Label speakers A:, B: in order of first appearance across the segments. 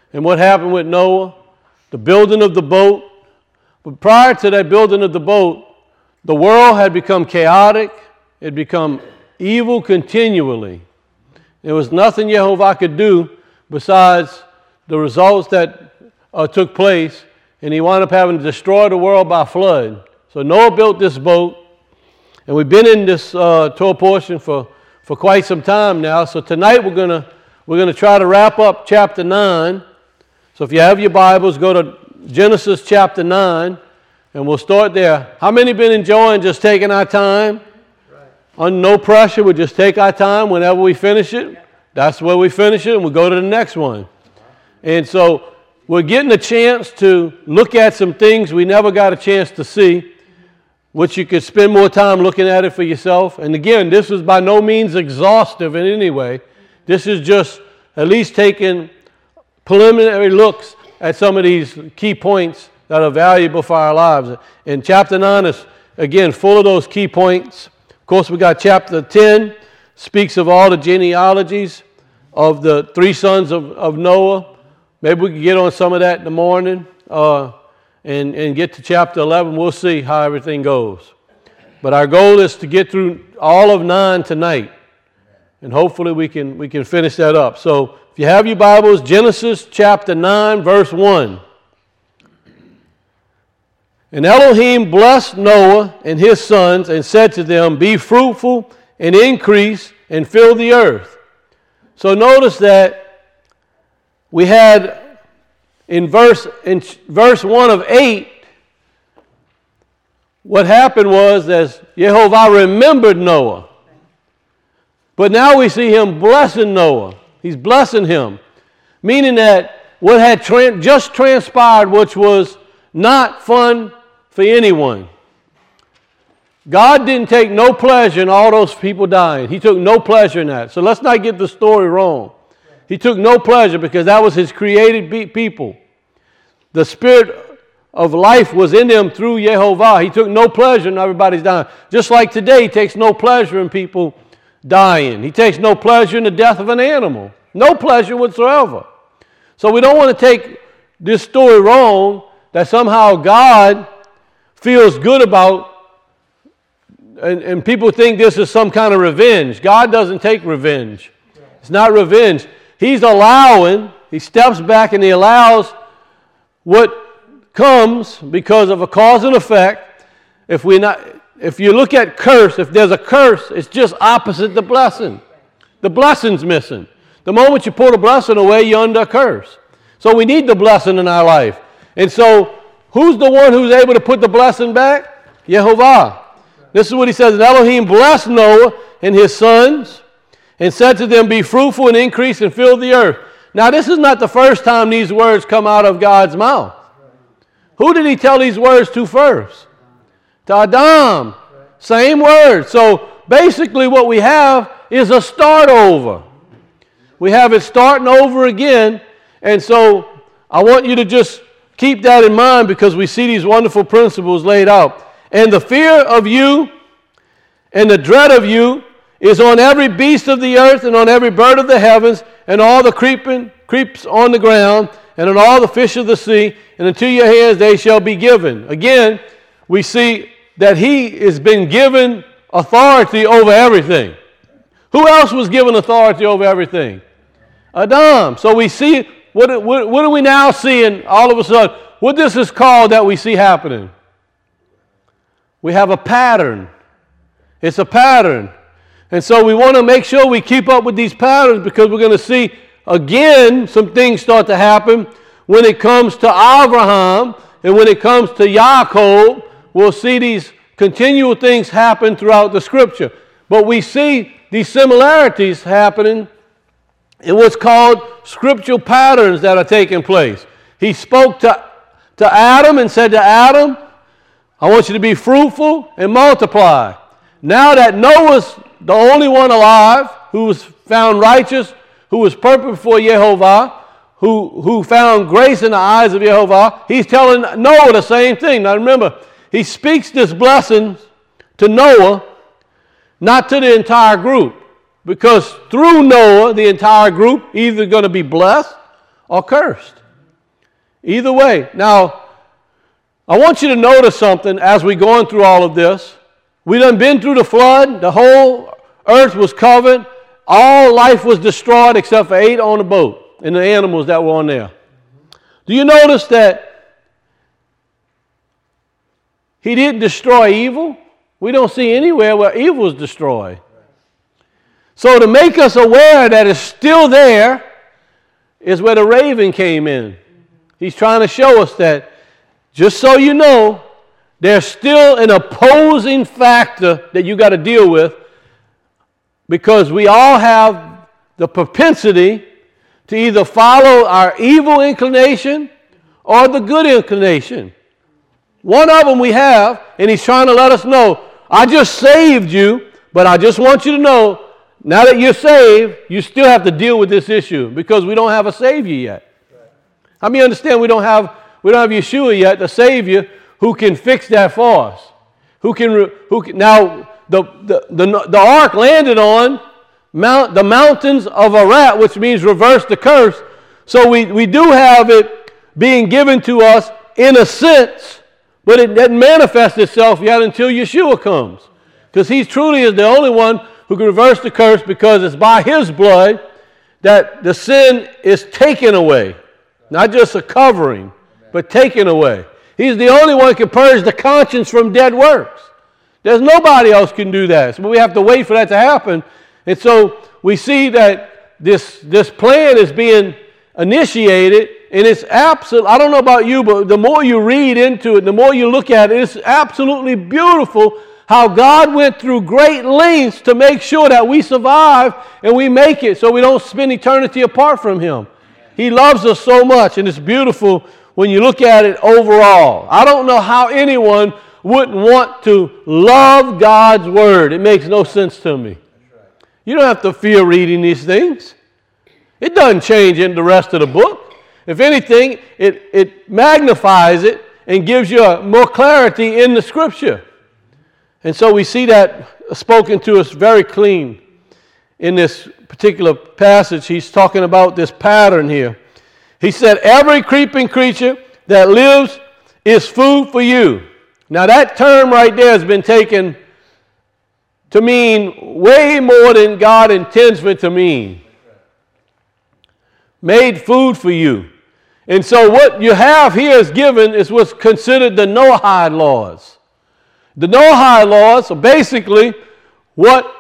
A: and what happened with Noah, the building of the boat. But prior to that building of the boat, the world had become chaotic. It had become evil continually. There was nothing Jehovah could do besides the results that took place, and he wound up having to destroy the world by flood. So Noah built this boat, and we've been in this Torah portion for quite some time now. So tonight we're gonna try to wrap up chapter 9. So if you have your Bibles, go to Genesis chapter 9, and we'll start there. How many been enjoying just taking our time? On no pressure, we just take our time whenever we finish it. That's where we finish it, and we'll go to the next one. And so we're getting a chance to look at some things we never got a chance to see, which you could spend more time looking at it for yourself. And again, this is by no means exhaustive in any way. This is just at least taking preliminary looks at some of these key points that are valuable for our lives. And chapter 9 is, again, full of those key points. Of course, we got chapter 10, speaks of all the genealogies of the three sons of Noah. Maybe we can get on some of that in the morning and get to chapter 11. We'll see how everything goes. But our goal is to get through all of 9 tonight. And hopefully we can finish that up. So if you have your Bibles, Genesis chapter 9, verse 1. And Elohim blessed Noah and his sons and said to them, "Be fruitful and increase and fill the earth." So notice that we had in verse 1 of 8, what happened was as Jehovah remembered Noah. But now we see him blessing Noah. He's blessing him, meaning that what had just transpired, which was not fun for anyone. God didn't take no pleasure in all those people dying. He took no pleasure in that. So let's not get the story wrong. He took no pleasure because that was his created people. The spirit of life was in them through Jehovah. He took no pleasure in everybody's dying. Just like today, he takes no pleasure in people dying. He takes no pleasure in the death of an animal. No pleasure whatsoever. So we don't want to take this story wrong that somehow God feels good about, and people think this is some kind of revenge. God doesn't take revenge. It's not revenge. He's allowing, he steps back and he allows what comes because of a cause and effect. If you look at curse, if there's a curse, it's just opposite the blessing. The blessing's missing. The moment you pull the blessing away, you're under a curse. So we need the blessing in our life. And so who's the one who's able to put the blessing back? Jehovah. This is what he says. And Elohim blessed Noah and his sons and said to them, "Be fruitful and increase and fill the earth." Now this is not the first time these words come out of God's mouth. Who did he tell these words to first? To Adam. Same word. So basically what we have is a start over. We have it starting over again. And so I want you to just keep that in mind because we see these wonderful principles laid out. "And the fear of you and the dread of you is on every beast of the earth and on every bird of the heavens and all the creeps on the ground and on all the fish of the sea, and into your hands they shall be given." Again, we see that he has been given authority over everything. Who else was given authority over everything? Adam. So we see, what do we now see in all of a sudden? What this is called that we see happening? We have a pattern. It's a pattern. And so we want to make sure we keep up with these patterns because we're going to see again some things start to happen when it comes to Abraham and when it comes to Yaakov. We'll see these continual things happen throughout the Scripture. But we see these similarities happening in what's called scriptural patterns that are taking place. He spoke to Adam and said to Adam, "I want you to be fruitful and multiply." Now that Noah's the only one alive who was found righteous, who was perfect before Jehovah, who found grace in the eyes of Jehovah, he's telling Noah the same thing. Now remember, he speaks this blessing to Noah, not to the entire group, because through Noah, the entire group either going to be blessed or cursed. Either way. Now, I want you to notice something as we're going through all of this. We done been through the flood. The whole earth was covered. All life was destroyed except for 8 on the boat and the animals that were on there. Do you notice that he didn't destroy evil? We don't see anywhere where evil is destroyed. So to make us aware that it's still there is where the raven came in. He's trying to show us that, just so you know, there's still an opposing factor that you got to deal with, because we all have the propensity to either follow our evil inclination or the good inclination. One of them we have, and he's trying to let us know, I just saved you, but I just want you to know, now that you're saved, you still have to deal with this issue because we don't have a Savior yet. How many understand we don't have Yeshua yet, the Savior, who can fix that for us? Now, the ark landed on the mountains of Ararat, which means reverse the curse. So we do have it being given to us in a sense, but it doesn't manifest itself yet until Yeshua comes. Because he truly is the only one who can reverse the curse, because it's by his blood that the sin is taken away. Not just a covering, but taken away. He's the only one who can purge the conscience from dead works. There's nobody else can do that. So we have to wait for that to happen. And so we see that this plan is being initiated, and it's absolute. I don't know about you, but the more you read into it, the more you look at it, it's absolutely beautiful how God went through great lengths to make sure that we survive and we make it so we don't spend eternity apart from him. He loves us so much, and it's beautiful when you look at it overall. I don't know how anyone wouldn't want to love God's word. It makes no sense to me. You don't have to fear reading these things. It doesn't change in the rest of the book. If anything, it magnifies it and gives you more clarity in the Scripture. And so we see that spoken to us very clean in this particular passage. He's talking about this pattern here. He said, every creeping creature that lives is food for you. Now that term right there has been taken to mean way more than God intends for it to mean. Made food for you. And so what you have here is given is what's considered the Noahide laws. The Noahide laws are basically what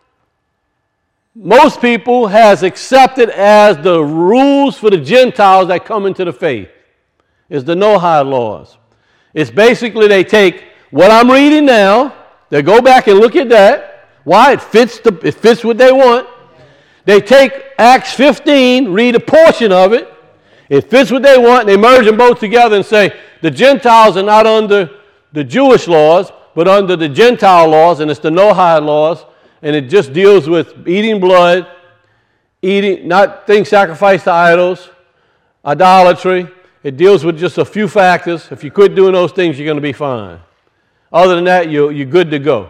A: most people has accepted as the rules for the Gentiles that come into the faith. Is the Noahide laws. It's basically they take what I'm reading now, they go back and look at that. Why? It fits what they want. They take Acts 15, read a portion of it. It fits what they want, and they merge them both together and say the Gentiles are not under the Jewish laws, but under the Gentile laws, and it's the Noahide laws, and it just deals with eating blood, not things sacrificed to idols, idolatry. It deals with just a few factors. If you quit doing those things, you're going to be fine. Other than that, you're good to go.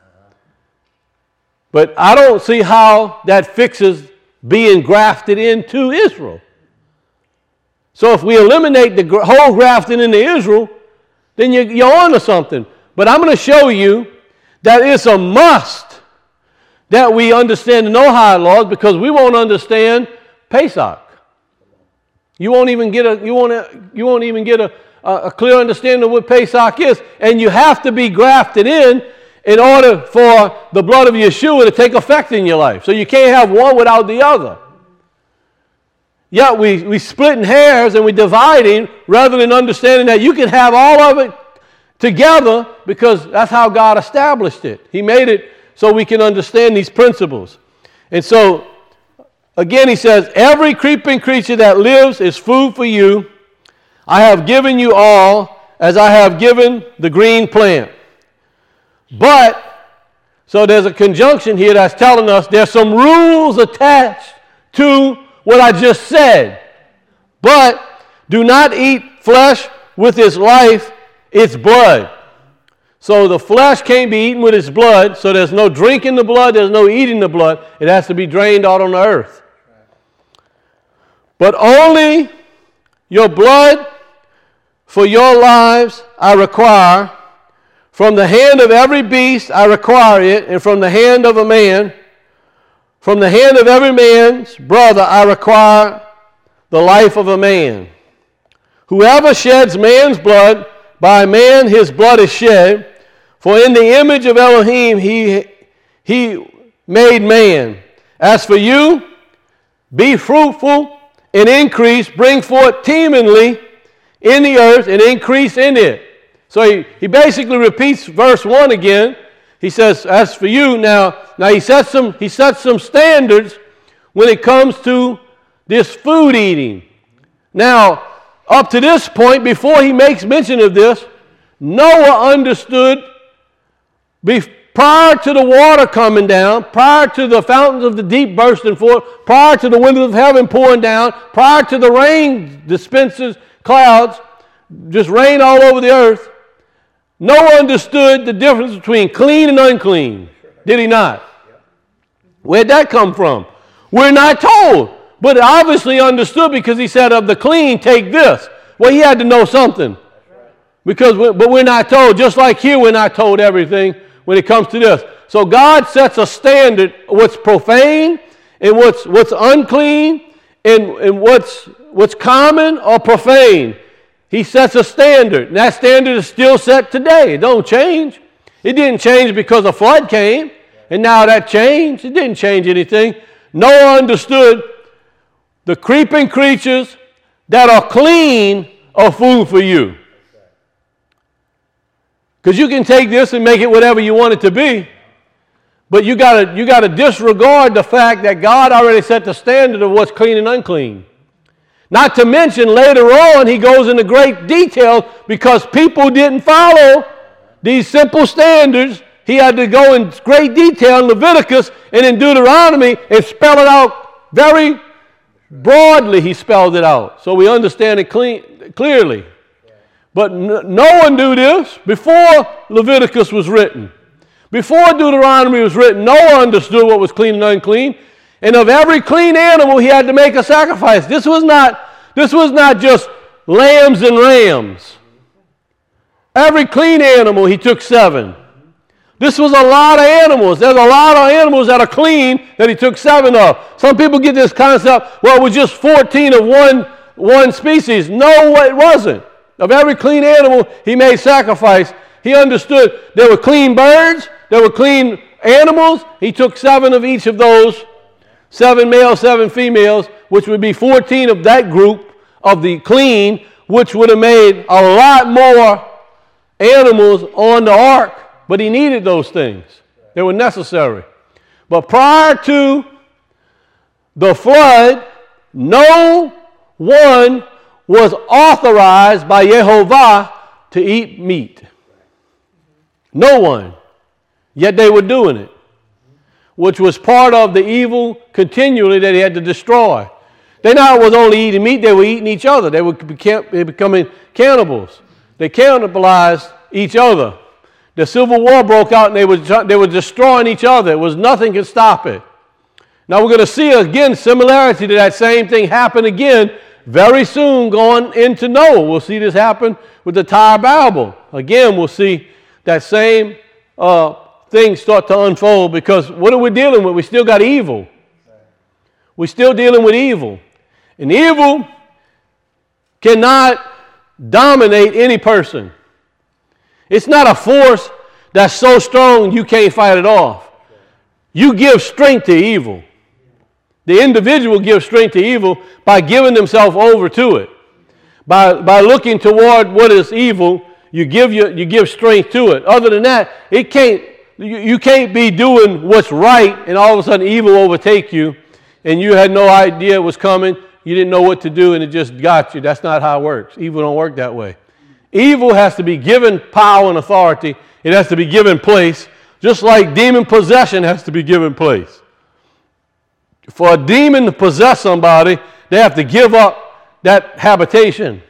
A: But I don't see how that fixes being grafted into Israel. So if we eliminate the whole grafting into Israel, then you're on to something. But I'm going to show you that it's a must that we understand the Noahide laws, because we won't understand Pesach. You won't even get a clear understanding of what Pesach is, and you have to be grafted in order for the blood of Yeshua to take effect in your life. So you can't have one without the other. Yet we splitting hairs and we dividing rather than understanding that you can have all of it together, because that's how God established it. He made it so we can understand these principles. And so, again, he says, every creeping creature that lives is food for you. I have given you all as I have given the green plant. But, so there's a conjunction here that's telling us there's some rules attached to what I just said. But do not eat flesh with its life, its blood. So the flesh can't be eaten with its blood, so there's no drinking the blood, there's no eating the blood. It has to be drained out on the earth. But only your blood for your lives I require. From the hand of every beast I require it, and from the hand of a man, from the hand of every man's brother I require the life of a man. Whoever sheds man's blood, by man his blood is shed. For in the image of Elohim he made man. As for you, be fruitful and increase, bring forth teemingly in the earth and increase in it. So he basically repeats verse 1 again. He says, as for you, now he sets some standards when it comes to this food eating. Now, up to this point, before he makes mention of this, Noah understood prior to the water coming down, prior to the fountains of the deep bursting forth, prior to the windows of heaven pouring down, prior to the rain dispenses clouds, just rain all over the earth, Noah understood the difference between clean and unclean. Did he not? Where'd that come from? We're not told. But obviously understood, because he said, of the clean, take this. Well, he had to know something. But we're not told. Just like here, we're not told everything when it comes to this. So God sets a standard, what's profane and what's unclean and what's common or profane. He sets a standard, and that standard is still set today. It don't change. It didn't change because a flood came, and now that changed. It didn't change anything. Noah understood the creeping creatures that are clean are food for you. Because you can take this and make it whatever you want it to be, but you got to disregard the fact that God already set the standard of what's clean and unclean. Not to mention, later on, he goes into great detail because people didn't follow these simple standards. He had to go in great detail in Leviticus and in Deuteronomy and spell it out very broadly. He spelled it out so we understand it clearly. But no one knew this before Leviticus was written. Before Deuteronomy was written, Noah understood what was clean and unclean. And of every clean animal, he had to make a sacrifice. This was not just lambs and rams. Every clean animal, he took 7. This was a lot of animals. There's a lot of animals that are clean that he took 7 of. Some people get this concept, well, it was just 14 of one species. No, it wasn't. Of every clean animal, he made sacrifice. He understood there were clean birds, there were clean animals. He took 7 of each of those. 7 males, 7 females, which would be 14 of that group of the clean, which would have made a lot more animals on the ark. But he needed those things. They were necessary. But prior to the flood, no one was authorized by Yehovah to eat meat. No one. Yet they were doing it, which was part of the evil continually that he had to destroy. They not was only eating meat, they were eating each other. They were becoming cannibals. They cannibalized each other. The Civil War broke out and they were destroying each other. It was nothing could stop it. Now we're going to see again similarity to that same thing happen again very soon going into Noah. We'll see this happen with the Tower of Babel. Again, we'll see that same things start to unfold, because what are we dealing with? We still got evil. We're still dealing with evil. And evil cannot dominate any person. It's not a force that's so strong you can't fight it off. You give strength to evil. The individual gives strength to evil by giving themselves over to it. By looking toward what is evil, you give strength to it. Other than that, you can't be doing what's right and all of a sudden evil overtake you and you had no idea it was coming. You didn't know what to do and it just got you. That's not how it works. Evil don't work that way. Evil has to be given power and authority. It has to be given place, just like demon possession has to be given place. For a demon to possess somebody, they have to give up that habitation.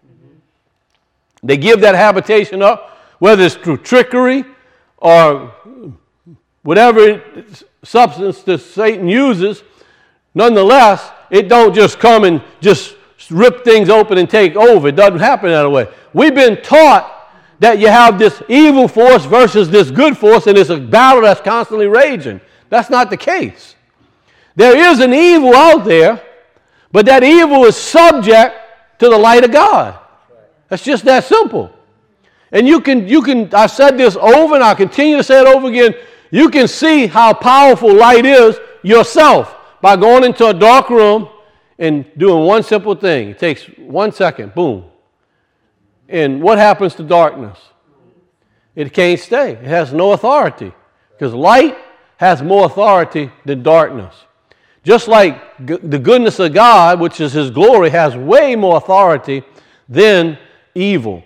A: They give that habitation up, whether it's through trickery or whatever substance that Satan uses. Nonetheless, it don't just come and just rip things open and take over. It doesn't happen that way. We've been taught that you have this evil force versus this good force, and it's a battle that's constantly raging. That's not the case. There is an evil out there, but that evil is subject to the light of God. That's just that simple. And you can, I've said this over and I'll continue to say it over again, you can see how powerful light is yourself by going into a dark room and doing one simple thing. It takes 1 second, boom. And what happens to darkness? It can't stay. It has no authority because light has more authority than darkness. Just like the goodness of God, which is His glory, has way more authority than evil.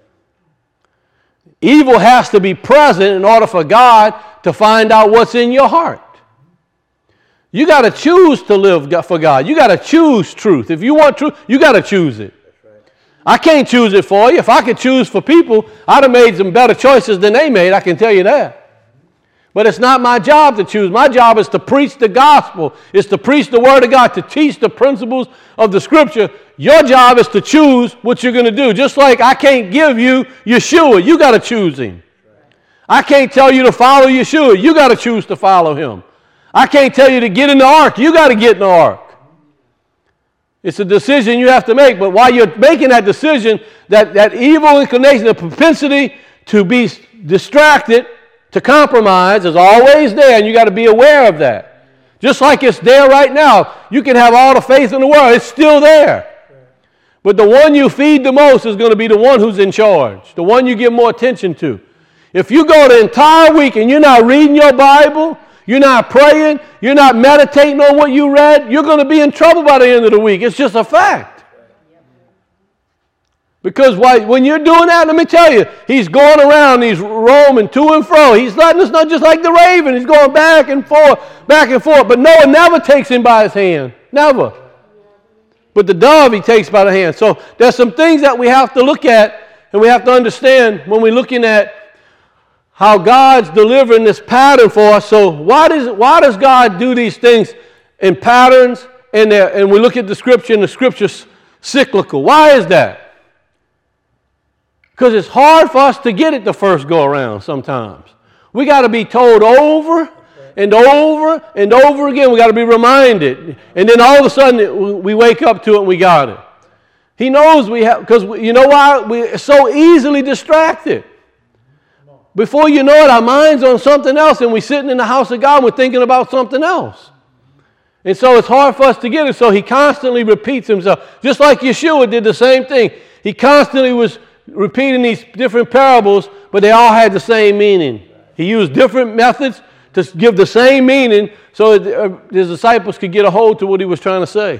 A: Evil has to be present in order for God to find out what's in your heart. You got to choose to live for God. You got to choose truth. If you want truth, you got to choose it. I can't choose it for you. If I could choose for people, I'd have made some better choices than they made, I can tell you that. But it's not my job to choose. My job is to preach the gospel. It's to preach the word of God, to teach the principles of the scripture. Your job is to choose what you're going to do. Just like I can't give you Yeshua. You got to choose Him. I can't tell you to follow Yeshua. You got to choose to follow Him. I can't tell you to get in the ark. You got to get in the ark. It's a decision you have to make. But while you're making that decision, that evil inclination, the propensity to be distracted, to compromise is always there, and you got to be aware of that. Just like it's there right now. You can have all the faith in the world. It's still there. But the one you feed the most is going to be the one who's in charge, the one you give more attention to. If you go the entire week and you're not reading your Bible, you're not praying, you're not meditating on what you read, you're going to be in trouble by the end of the week. It's just a fact. Because when you're doing that, let me tell you, he's going around, he's roaming to and fro. He's letting us know just like the raven. He's going back and forth. But Noah never takes him by his hand. Never. But the dove he takes by the hand. So there's some things that we have to look at and we have to understand when we're looking at how God's delivering this pattern for us. So why does God do these things in patterns and we look at the scripture and the scripture's cyclical? Why is that? Because it's hard for us to get it the first go around sometimes. We got to be told over and over and over again. We got to be reminded. And then all of a sudden we wake up to it and we got it. He knows we have, because you know why? We're so easily distracted. Before you know it, our mind's on something else and we're sitting in the house of God and we're thinking about something else. And so it's hard for us to get it. So he constantly repeats himself. Just like Yeshua did the same thing. He constantly was repeating these different parables, but they all had the same meaning. He used different methods to give the same meaning so that his disciples could get a hold to what he was trying to say.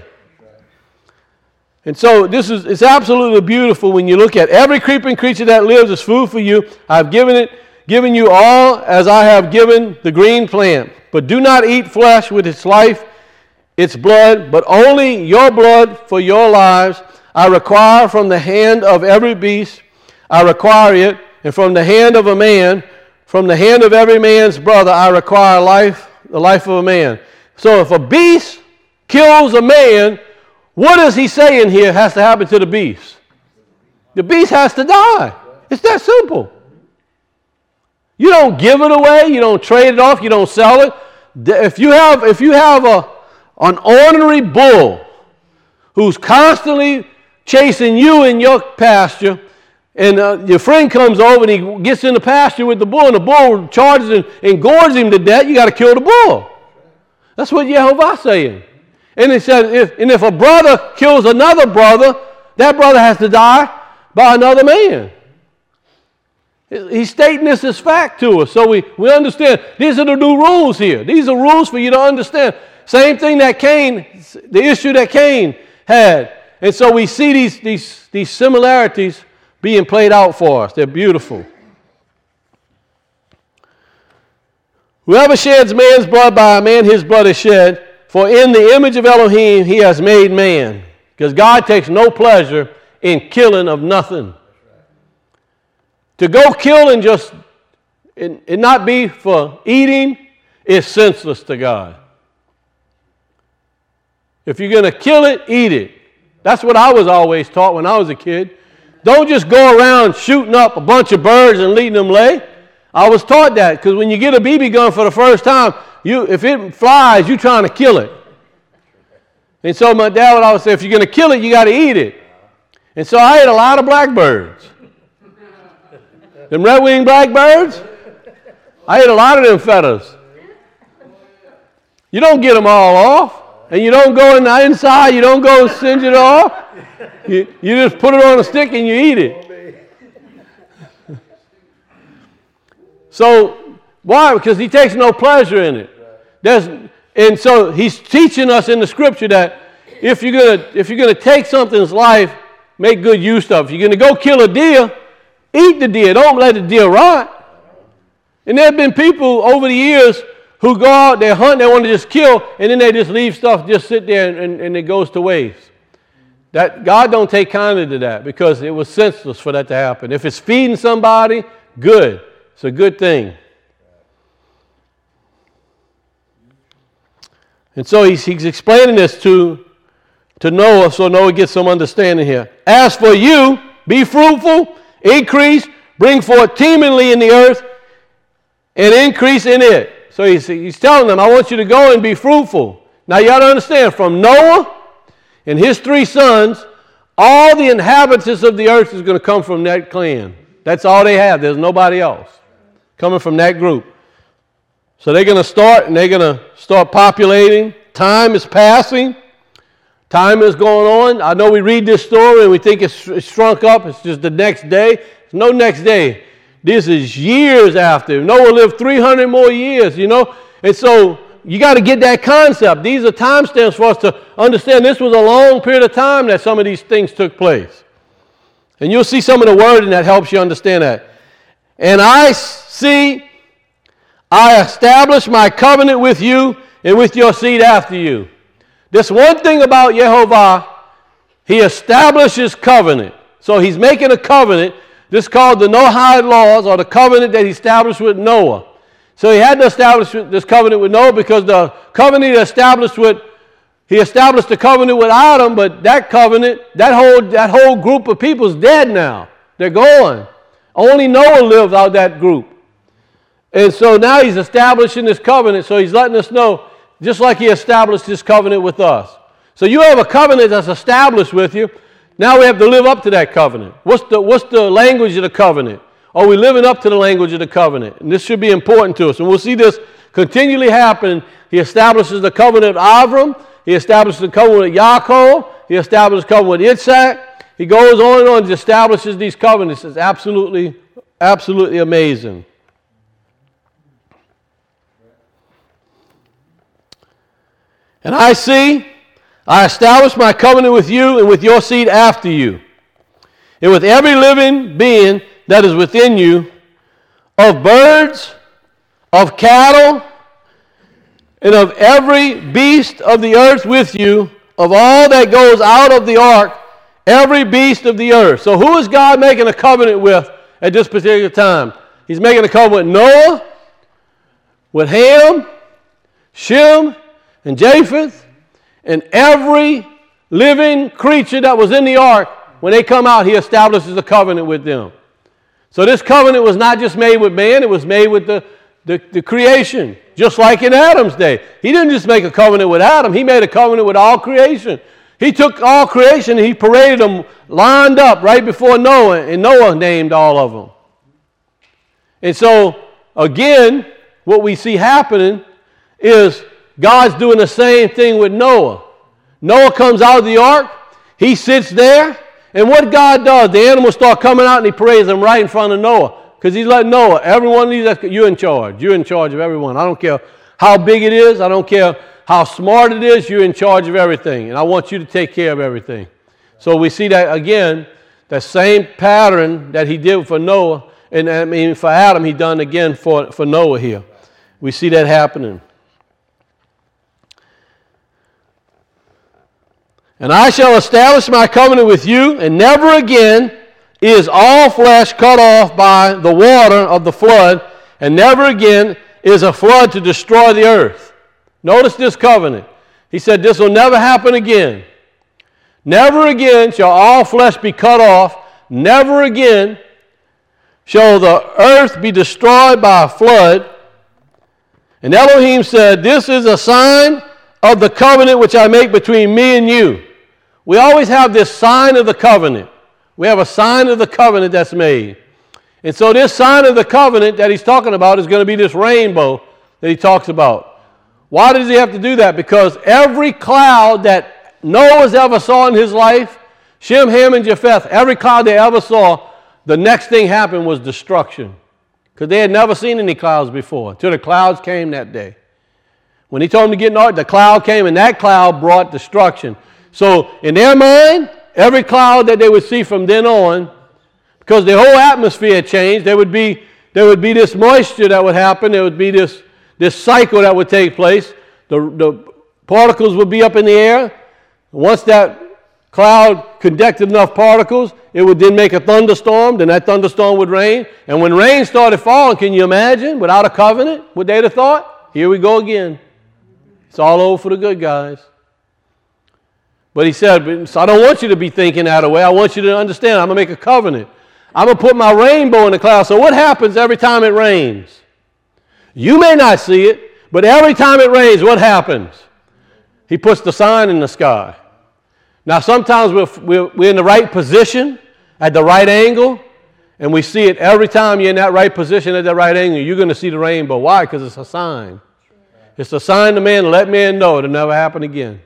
A: And so it's absolutely beautiful when you look at every creeping creature that lives is food for you. I've given you all as I have given the green plant. But do not eat flesh with its life, its blood, but only your blood for your lives. I require from the hand of every beast, I require it, and from the hand of a man, from the hand of every man's brother, I require life, the life of a man. So if a beast kills a man, what is he saying here has to happen to the beast? The beast has to die. It's that simple. You don't give it away, you don't trade it off, you don't sell it. If you have an ornery bull who's constantly chasing you in your pasture, and your friend comes over and he gets in the pasture with the bull, and the bull charges and gores him to death, you got to kill the bull. That's what Yehovah's saying. And he said, if a brother kills another brother, that brother has to die by another man. He's stating this as fact to us, so we understand. These are the new rules here. These are rules for you to understand. Same thing that the issue that Cain had. And so we see these similarities being played out for us. They're beautiful. Whoever sheds man's blood by a man, his blood is shed. For in the image of Elohim he has made man. Because God takes no pleasure in killing of nothing. To go kill and just and not be for eating is senseless to God. If you're going to kill it, eat it. That's what I was always taught when I was a kid. Don't just go around shooting up a bunch of birds and letting them lay. I was taught that because when you get a BB gun for the first time, if it flies, you're trying to kill it. And so my dad would always say, if you're going to kill it, you got to eat it. And so I ate a lot of blackbirds. Them red-winged blackbirds, I ate a lot of them feathers. You don't get them all off. And you don't go in the inside, you don't go singe it off. You just put it on a stick and you eat it. So, why? Because he takes no pleasure in it. And so he's teaching us in the scripture that if you're gonna take something's life, make good use of it. If you're gonna go kill a deer, eat the deer. Don't let the deer rot. And there have been people over the years who go out, they hunt, they want to just kill, and then they just leave stuff, just sit there, and it goes to waste. That God don't take kindly to that because it was senseless for that to happen. If it's feeding somebody, good. It's a good thing. And so he's explaining this to Noah, so Noah gets some understanding here. As for you, be fruitful, increase, bring forth teemingly in the earth, and increase in it. So he's telling them, I want you to go and be fruitful. Now you got to understand, from Noah and his 3 sons, all the inhabitants of the earth is going to come from that clan. That's all they have. There's nobody else coming from that group. So they're going to start, and they're going to start populating. Time is passing. Time is going on. I know we read this story and we think it's shrunk up. It's just the next day. There's no next day. This is years after. Noah lived 300 more years, you know. And so you got to get that concept. These are timestamps for us to understand this was a long period of time that some of these things took place. And you'll see some of the wording that helps you understand that. And I establish my covenant with you and with your seed after you. This one thing about Yehovah, he establishes covenant. So he's making a covenant. This is called the Noahide laws, or the covenant that he established with Noah. So he had to establish this covenant with Noah because the covenant he established the covenant with Adam, but that covenant, that whole group of people is dead now. They're gone. Only Noah lived out that group. And so now he's establishing this covenant, so he's letting us know, just like he established this covenant with us. So you have a covenant that's established with you. Now we have to live up to that covenant. What's the language of the covenant? Are we living up to the language of the covenant? And this should be important to us. And we'll see this continually happen. He establishes the covenant with Avram. He establishes the covenant with Yaakov. He establishes the covenant with Yitzhak. He goes on and on and establishes these covenants. It's absolutely, absolutely amazing. And I establish my covenant with you and with your seed after you, and with every living being that is within you, of birds, of cattle, and of every beast of the earth with you, of all that goes out of the ark, every beast of the earth. So who is God making a covenant with at this particular time? He's making a covenant with Noah, with Ham, Shem, and Japheth, and every living creature that was in the ark. When they come out, he establishes a covenant with them. So this covenant was not just made with man, it was made with the creation, just like in Adam's day. He didn't just make a covenant with Adam, he made a covenant with all creation. He took all creation and he paraded them lined up right before Noah, and Noah named all of them. And so, again, what we see happening is God's doing the same thing with Noah. Noah comes out of the ark, he sits there, and what God does, the animals start coming out and he parades them right in front of Noah. Because he's letting Noah, every one of these, you're in charge. You're in charge of everyone. I don't care how big it is. I don't care how smart it is. You're in charge of everything. And I want you to take care of everything. So we see that again, that same pattern that he did for Noah, and I mean for Adam, he done again for Noah here. We see that happening. And I shall establish my covenant with you, and never again is all flesh cut off by the water of the flood, and never again is a flood to destroy the earth. Notice this covenant. He said, this will never happen again. Never again shall all flesh be cut off. Never again shall the earth be destroyed by a flood. And Elohim said, this is a sign of the covenant which I make between me and you. We always have this sign of the covenant. We have a sign of the covenant that's made. And so this sign of the covenant that he's talking about is going to be this rainbow that he talks about. Why does he have to do that? Because every cloud that Noah's ever saw in his life, Shem, Ham, and Japheth, every cloud they ever saw, the next thing happened was destruction. Because they had never seen any clouds before until the clouds came that day. When he told them to get in the ark, the cloud came, and that cloud brought destruction. So in their mind, every cloud that they would see from then on, because the whole atmosphere had changed, there would be this moisture that would happen. There would be this cycle that would take place. The particles would be up in the air. Once that cloud conducted enough particles, it would then make a thunderstorm. Then that thunderstorm would rain. And when rain started falling, can you imagine, without a covenant, what they'd have thought? Here we go again. It's all over for the good guys. But he said, so I don't want you to be thinking that way. I want you to understand, I'm going to make a covenant. I'm going to put my rainbow in the cloud. So what happens every time it rains? You may not see it, but every time it rains, what happens? He puts the sign in the sky. Now, sometimes we're in the right position, at the right angle, and we see it every time you're in that right position at that right angle. You're going to see the rainbow. Why? Because it's a sign. It's a sign to man to let man know it'll never happen again.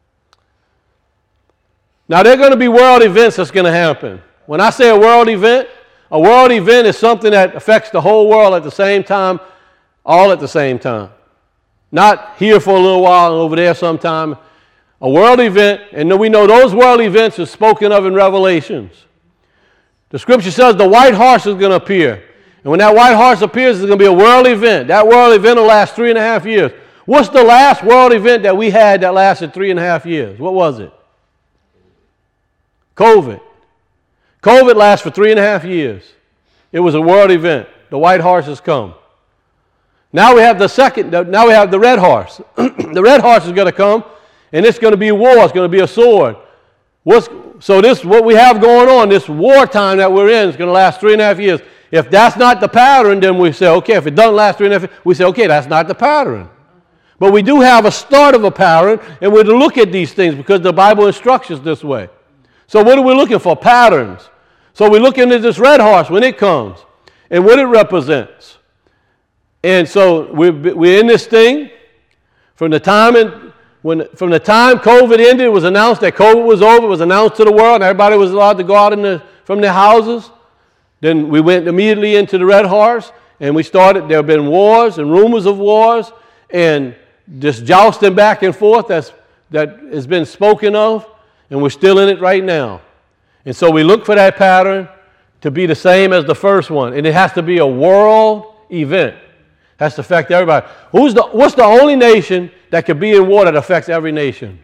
A: Now, there are going to be world events that's going to happen. When I say a world event is something that affects the whole world at the same time, all at the same time. Not here for a little while and over there sometime. A world event, and we know those world events are spoken of in Revelations. The scripture says the white horse is going to appear. And when that white horse appears, it's going to be a world event. That world event will last 3.5 years. What's the last world event that we had that lasted 3.5 years? What was it? COVID. COVID lasted for 3.5 years. It was a world event. The white horse has come. Now we have now we have the red horse. The red horse is going to come, and it's going to be a war. It's going to be a sword. What we have going on, this wartime that we're in, is going to last 3.5 years. If that's not the pattern, then we say, okay, if it doesn't last 3.5 years, we say, okay, that's not the pattern. But we do have a start of a pattern, and we're to look at these things because the Bible instructs us this way. So what are we looking for? Patterns. So we're looking at this red horse when it comes and what it represents. And so we're in this thing from the time COVID ended. It was announced that COVID was over. It was announced to the world, and everybody was allowed to go out from their houses. Then we went immediately into the red horse, and we started. There have been wars and rumors of wars, and this jousting back and forth that has been spoken of, and we're still in it right now. And so we look for that pattern to be the same as the first one, and it has to be a world event. It has to affect everybody. What's the only nation that could be in war that affects every nation?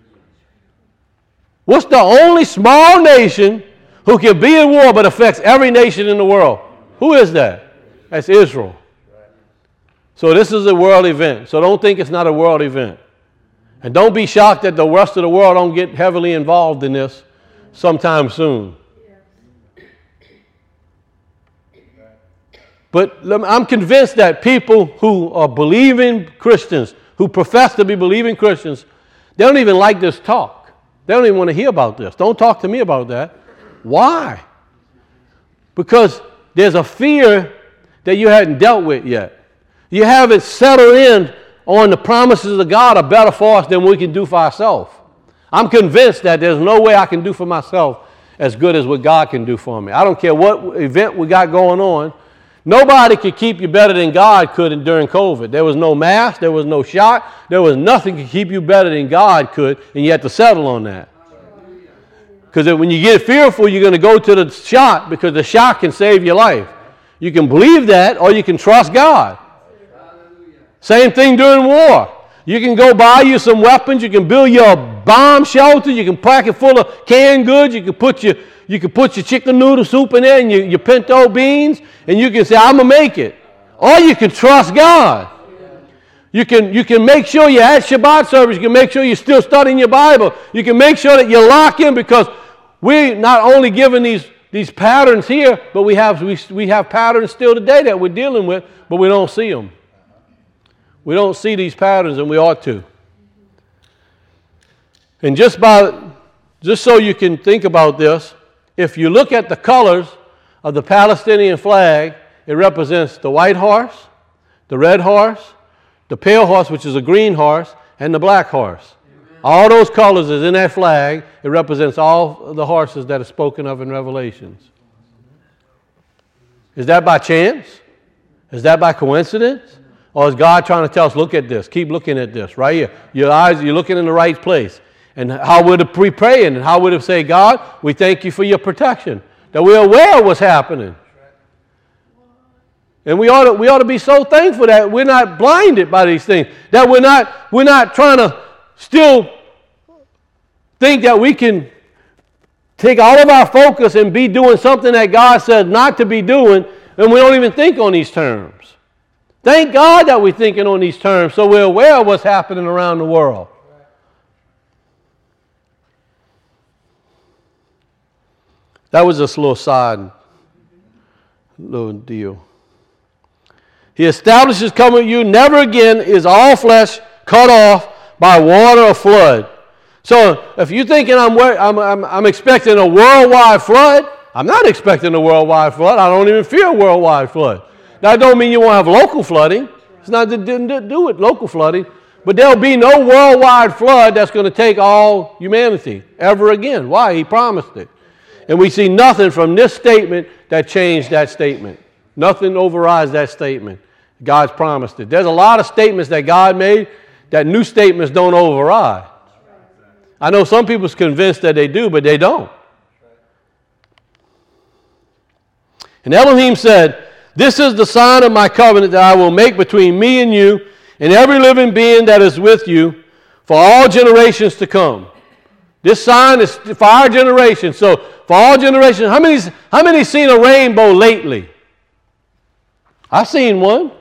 A: What's the only small nation who can be in war but affects every nation in the world? Who is that? That's Israel. So this is a world event. So don't think it's not a world event. And don't be shocked that the rest of the world don't get heavily involved in this sometime soon. But I'm convinced that people who are believing Christians, who profess to be believing Christians, they don't even like this talk. They don't even want to hear about this. Don't talk to me about that. Why? Because there's a fear that you hadn't dealt with yet. You haven't settled in on the promises of God are better for us than we can do for ourselves. I'm convinced that there's no way I can do for myself as good as what God can do for me. I don't care what event we got going on. Nobody could keep you better than God could during COVID. There was no mask, there was no shot, there was nothing to keep you better than God could, and you had to settle on that. Because when you get fearful, you're going to go to the shot because the shot can save your life. You can believe that or you can trust God. Same thing during war. You can go buy you some weapons. You can build your bomb shelter. You can pack it full of canned goods. You can put your chicken noodle soup in there and your pinto beans, and you can say, I'm going to make it. Or you can trust God. You can make sure you're at Shabbat service. You can make sure you're still studying your Bible. You can make sure that you lock in, because we're not only given these patterns here, but we have patterns still today that we're dealing with, but we don't see them. We don't see these patterns, and we ought to. And just so you can think about this, if you look at the colors of the Palestinian flag, it represents the white horse, the red horse, the pale horse, which is a green horse, and the black horse. Amen. All those colors is in that flag. It represents all the horses that are spoken of in Revelations. Is that by chance? Is that by coincidence? Or is God trying to tell us, look at this, keep looking at this, right here. Your eyes, you're looking in the right place. And how would we pray? And how would it say, God, we thank you for your protection, that we're aware of what's happening. And we ought to be so thankful that we're not blinded by these things, that we're not trying to still think that we can take all of our focus and be doing something that God said not to be doing, and we don't even think on these terms. Thank God that we're thinking on these terms, so we're aware of what's happening around the world. That was just a little deal. He establishes covenant with you. Never again is all flesh cut off by water or flood. So if you're thinking I'm expecting a worldwide flood, I'm not expecting a worldwide flood. I don't even fear a worldwide flood. That don't mean you won't have local flooding. It's not to do with local flooding. But there'll be no worldwide flood that's going to take all humanity ever again. Why? He promised it. And we see nothing from this statement that changed that statement. Nothing overrides that statement. God's promised it. There's a lot of statements that God made that new statements don't override. I know some people's convinced that they do, but they don't. And Elohim said, this is the sign of my covenant that I will make between me and you and every living being that is with you for all generations to come. This sign is for our generation. So for all generations, how many seen a rainbow lately? I've seen one.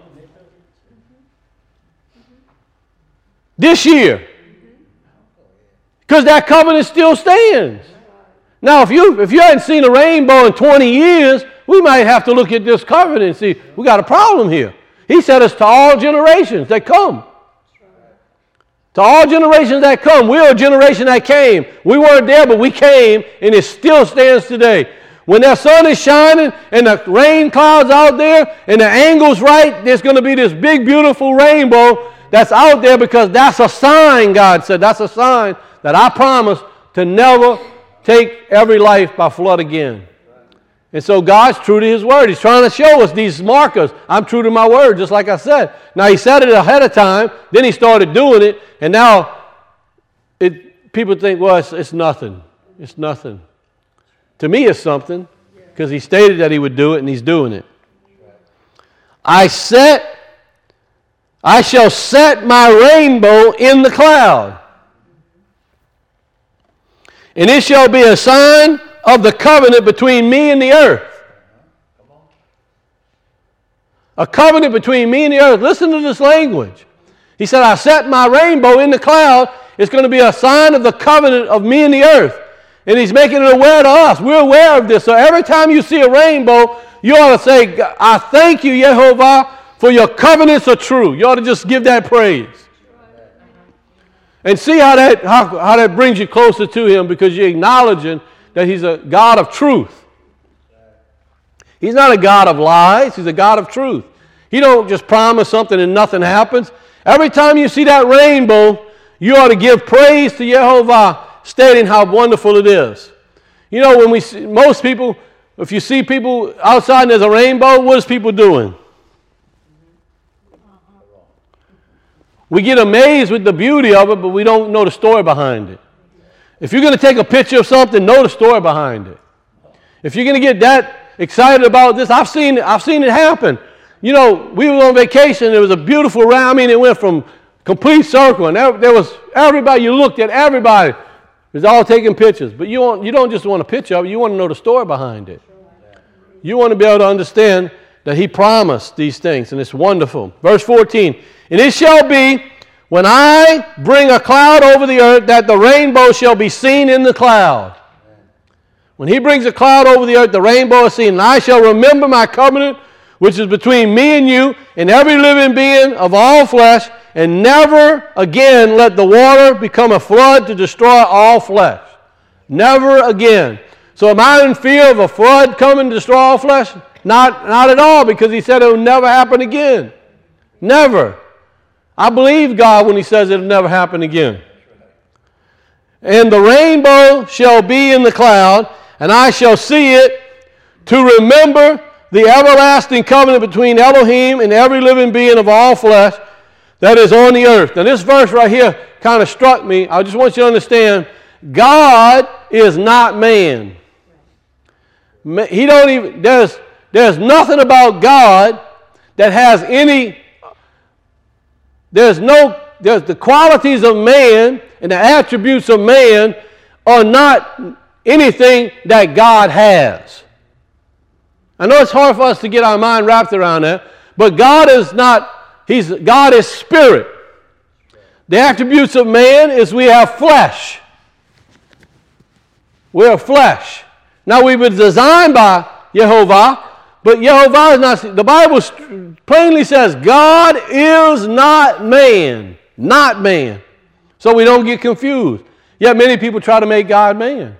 A: This year. Because that covenant still stands. Now, if you hadn't seen a rainbow in 20 years, we might have to look at this covenant and see, we got a problem here. He said it's to all generations that come. To all generations that come. We're a generation that came. We weren't there, but we came, and it still stands today. When that sun is shining and the rain clouds out there and the angle's right, there's going to be this big, beautiful rainbow that's out there, because that's a sign, God said. That's a sign that I promise to never take every life by flood again. And so God's true to His word. He's trying to show us these markers. I'm true to my word, just like I said. Now, He said it ahead of time. Then He started doing it. And now people think, well, it's nothing. It's nothing. To me, it's something, because He stated that He would do it, and He's doing it. I shall set my rainbow in the cloud, and it shall be a sign of the covenant between me and the earth. A covenant between me and the earth. Listen to this language. He said, I set my rainbow in the cloud. It's going to be a sign of the covenant of me and the earth. And He's making it aware to us. We're aware of this. So every time you see a rainbow, you ought to say, I thank you, Yehovah, for your covenants are true. You ought to just give that praise. And see how that brings you closer to Him, because you're acknowledging that He's a God of truth. He's not a God of lies. He's a God of truth. He don't just promise something and nothing happens. Every time you see that rainbow, you ought to give praise to Yehovah, stating how wonderful it is. You know, when we see, most people, if you see people outside and there's a rainbow, what is people doing? We get amazed with the beauty of it, but we don't know the story behind it. If you're going to take a picture of something, know the story behind it. If you're going to get that excited about this, I've seen it happen. You know, we were on vacation. There was a beautiful round. I mean, it went from complete circle, and there was everybody. You looked at everybody. It was all taking pictures. But you don't just want a picture of it. You want to know the story behind it. You want to be able to understand that he promised these things, and it's wonderful. Verse 14, and it shall be when I bring a cloud over the earth that the rainbow shall be seen in the cloud. When he brings a cloud over the earth, the rainbow is seen. And I shall remember my covenant, which is between me and you and every living being of all flesh, and never again let the water become a flood to destroy all flesh. Never again. So am I in fear of a flood coming to destroy all flesh? Not at all, because he said it will never happen again. Never. I believe God when he says it will never happen again. And the rainbow shall be in the cloud, and I shall see it to remember the everlasting covenant between Elohim and every living being of all flesh that is on the earth. Now this verse right here kind of struck me. I just want you to understand, God is not man. He don't even, there's nothing about God that has any, there's the qualities of man and the attributes of man are not anything that God has. I know it's hard for us to get our mind wrapped around that, but God is not, God is spirit. The attributes of man is we have flesh. We're flesh. Now we've been designed by Jehovah, but Jehovah is not, the Bible plainly says God is not man. Not man. So we don't get confused. Yet many people try to make God man.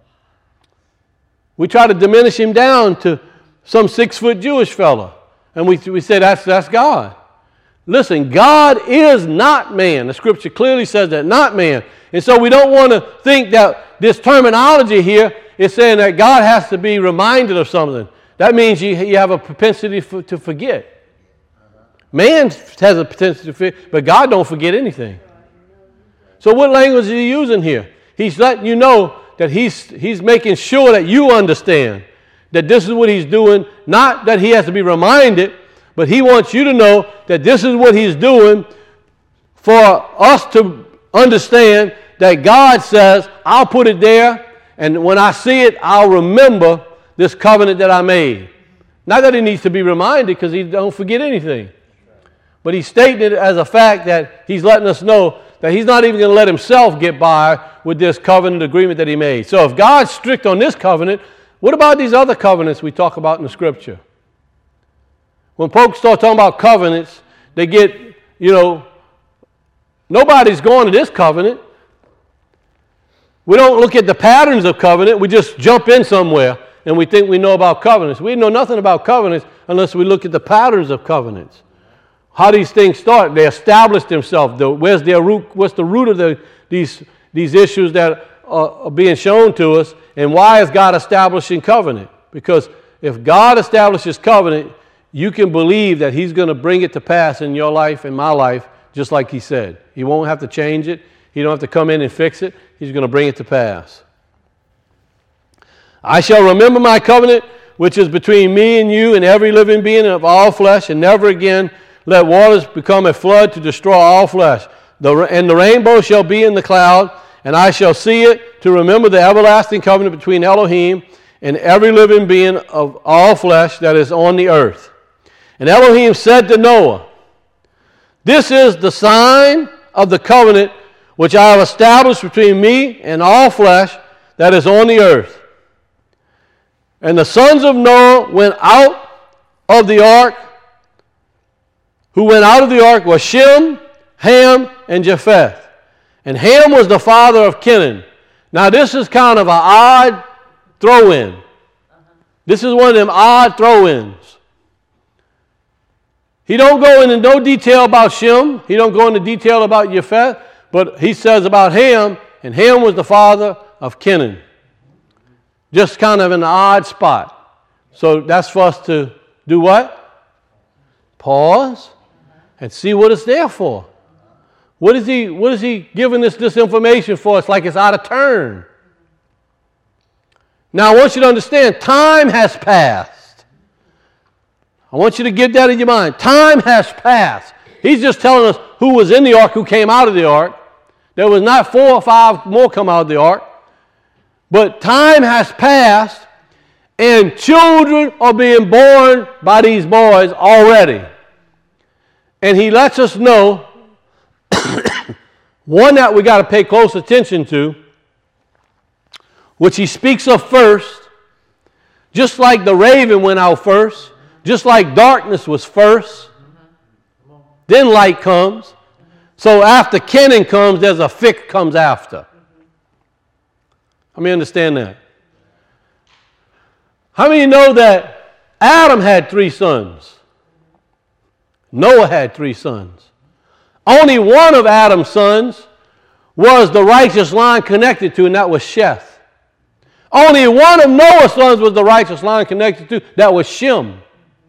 A: We try to diminish him down to some 6-foot Jewish fella. And we say that's God. Listen, God is not man. The scripture clearly says that, not man. And so we don't want to think that this terminology here is saying that God has to be reminded of something. That means you have a propensity to forget. Man has a propensity to forget, but God don't forget anything. So what language is he using here? He's letting you know that he's making sure that you understand that this is what he's doing, not that he has to be reminded, but he wants you to know that this is what he's doing for us to understand that God says, I'll put it there, and when I see it, I'll remember this covenant that I made. Not that he needs to be reminded, because he don't forget anything. But he's stating it as a fact that he's letting us know that he's not even going to let himself get by with this covenant agreement that he made. So if God's strict on this covenant, what about these other covenants we talk about in the scripture? When folks start talking about covenants, they get, nobody's going to this covenant. We don't look at the patterns of covenant. We just jump in somewhere and we think we know about covenants. We know nothing about covenants unless we look at the patterns of covenants. How these things start. They establish themselves. Where's their root? What's the root of these issues that are being shown to us? And why is God establishing covenant? Because if God establishes covenant, you can believe that he's going to bring it to pass in your life and my life, just like he said. He won't have to change it. He don't have to come in and fix it. He's going to bring it to pass. I shall remember my covenant, which is between me and you and every living being of all flesh, and never again let waters become a flood to destroy all flesh. And the rainbow shall be in the cloud, and I shall see it to remember the everlasting covenant between Elohim and every living being of all flesh that is on the earth. And Elohim said to Noah, this is the sign of the covenant which I have established between me and all flesh that is on the earth. And the sons of Noah went out of the ark. Who went out of the ark was Shem, Ham, and Japheth. And Ham was the father of Canaan. Now this is kind of an odd throw-in. This is one of them odd throw-ins. He don't go into no detail about Shem. He don't go into detail about Japheth. But he says about Ham, and Ham was the father of Canaan. Just kind of an odd spot. So that's for us to do what? Pause and see what it's there for. What is he giving us this information for? It's like it's out of turn. Now I want you to understand, time has passed. I want you to get that in your mind. Time has passed. He's just telling us who was in the ark, who came out of the ark. There was not 4 or 5 more come out of the ark. But time has passed, And children are being born by these boys already. And he lets us know, one that we got to pay close attention to, which he speaks of first, just like the raven went out first, just like darkness was first, then light comes. So after Kenan comes, there's a Fic comes after. Let me understand that. How many know that Adam had 3 sons? Noah had 3 sons. Only one of Adam's sons was the righteous line connected to, and that was Sheth. Only one of Noah's sons was the righteous line connected to, that was Shem.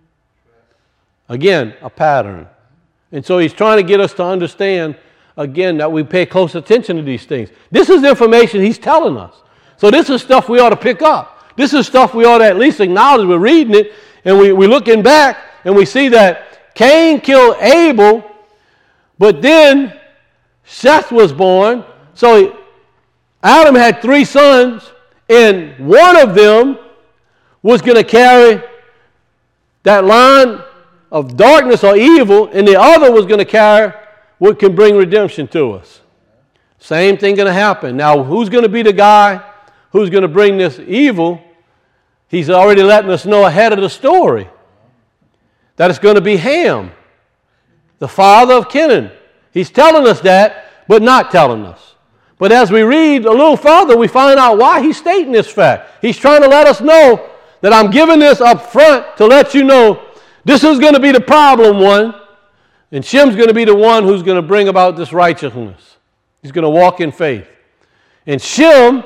A: Again, a pattern. And so he's trying to get us to understand, again, that we pay close attention to these things. This is information he's telling us. So this is stuff we ought to pick up. This is stuff we ought to at least acknowledge. We're reading it, and we're looking back, and we see that Cain killed Abel, but then Seth was born. So Adam had 3 sons, and one of them was going to carry that line of darkness or evil, and the other was going to carry what can bring redemption to us. Same thing going to happen. Now, who's going to be the guy who's going to bring this evil? He's already letting us know ahead of the story that it's going to be Ham, the father of Kenan. He's telling us that, but not telling us. But as we read a little further, we find out why he's stating this fact. He's trying to let us know that I'm giving this up front to let you know this is going to be the problem one, and Shem's going to be the one who's going to bring about this righteousness. He's going to walk in faith. And Shem,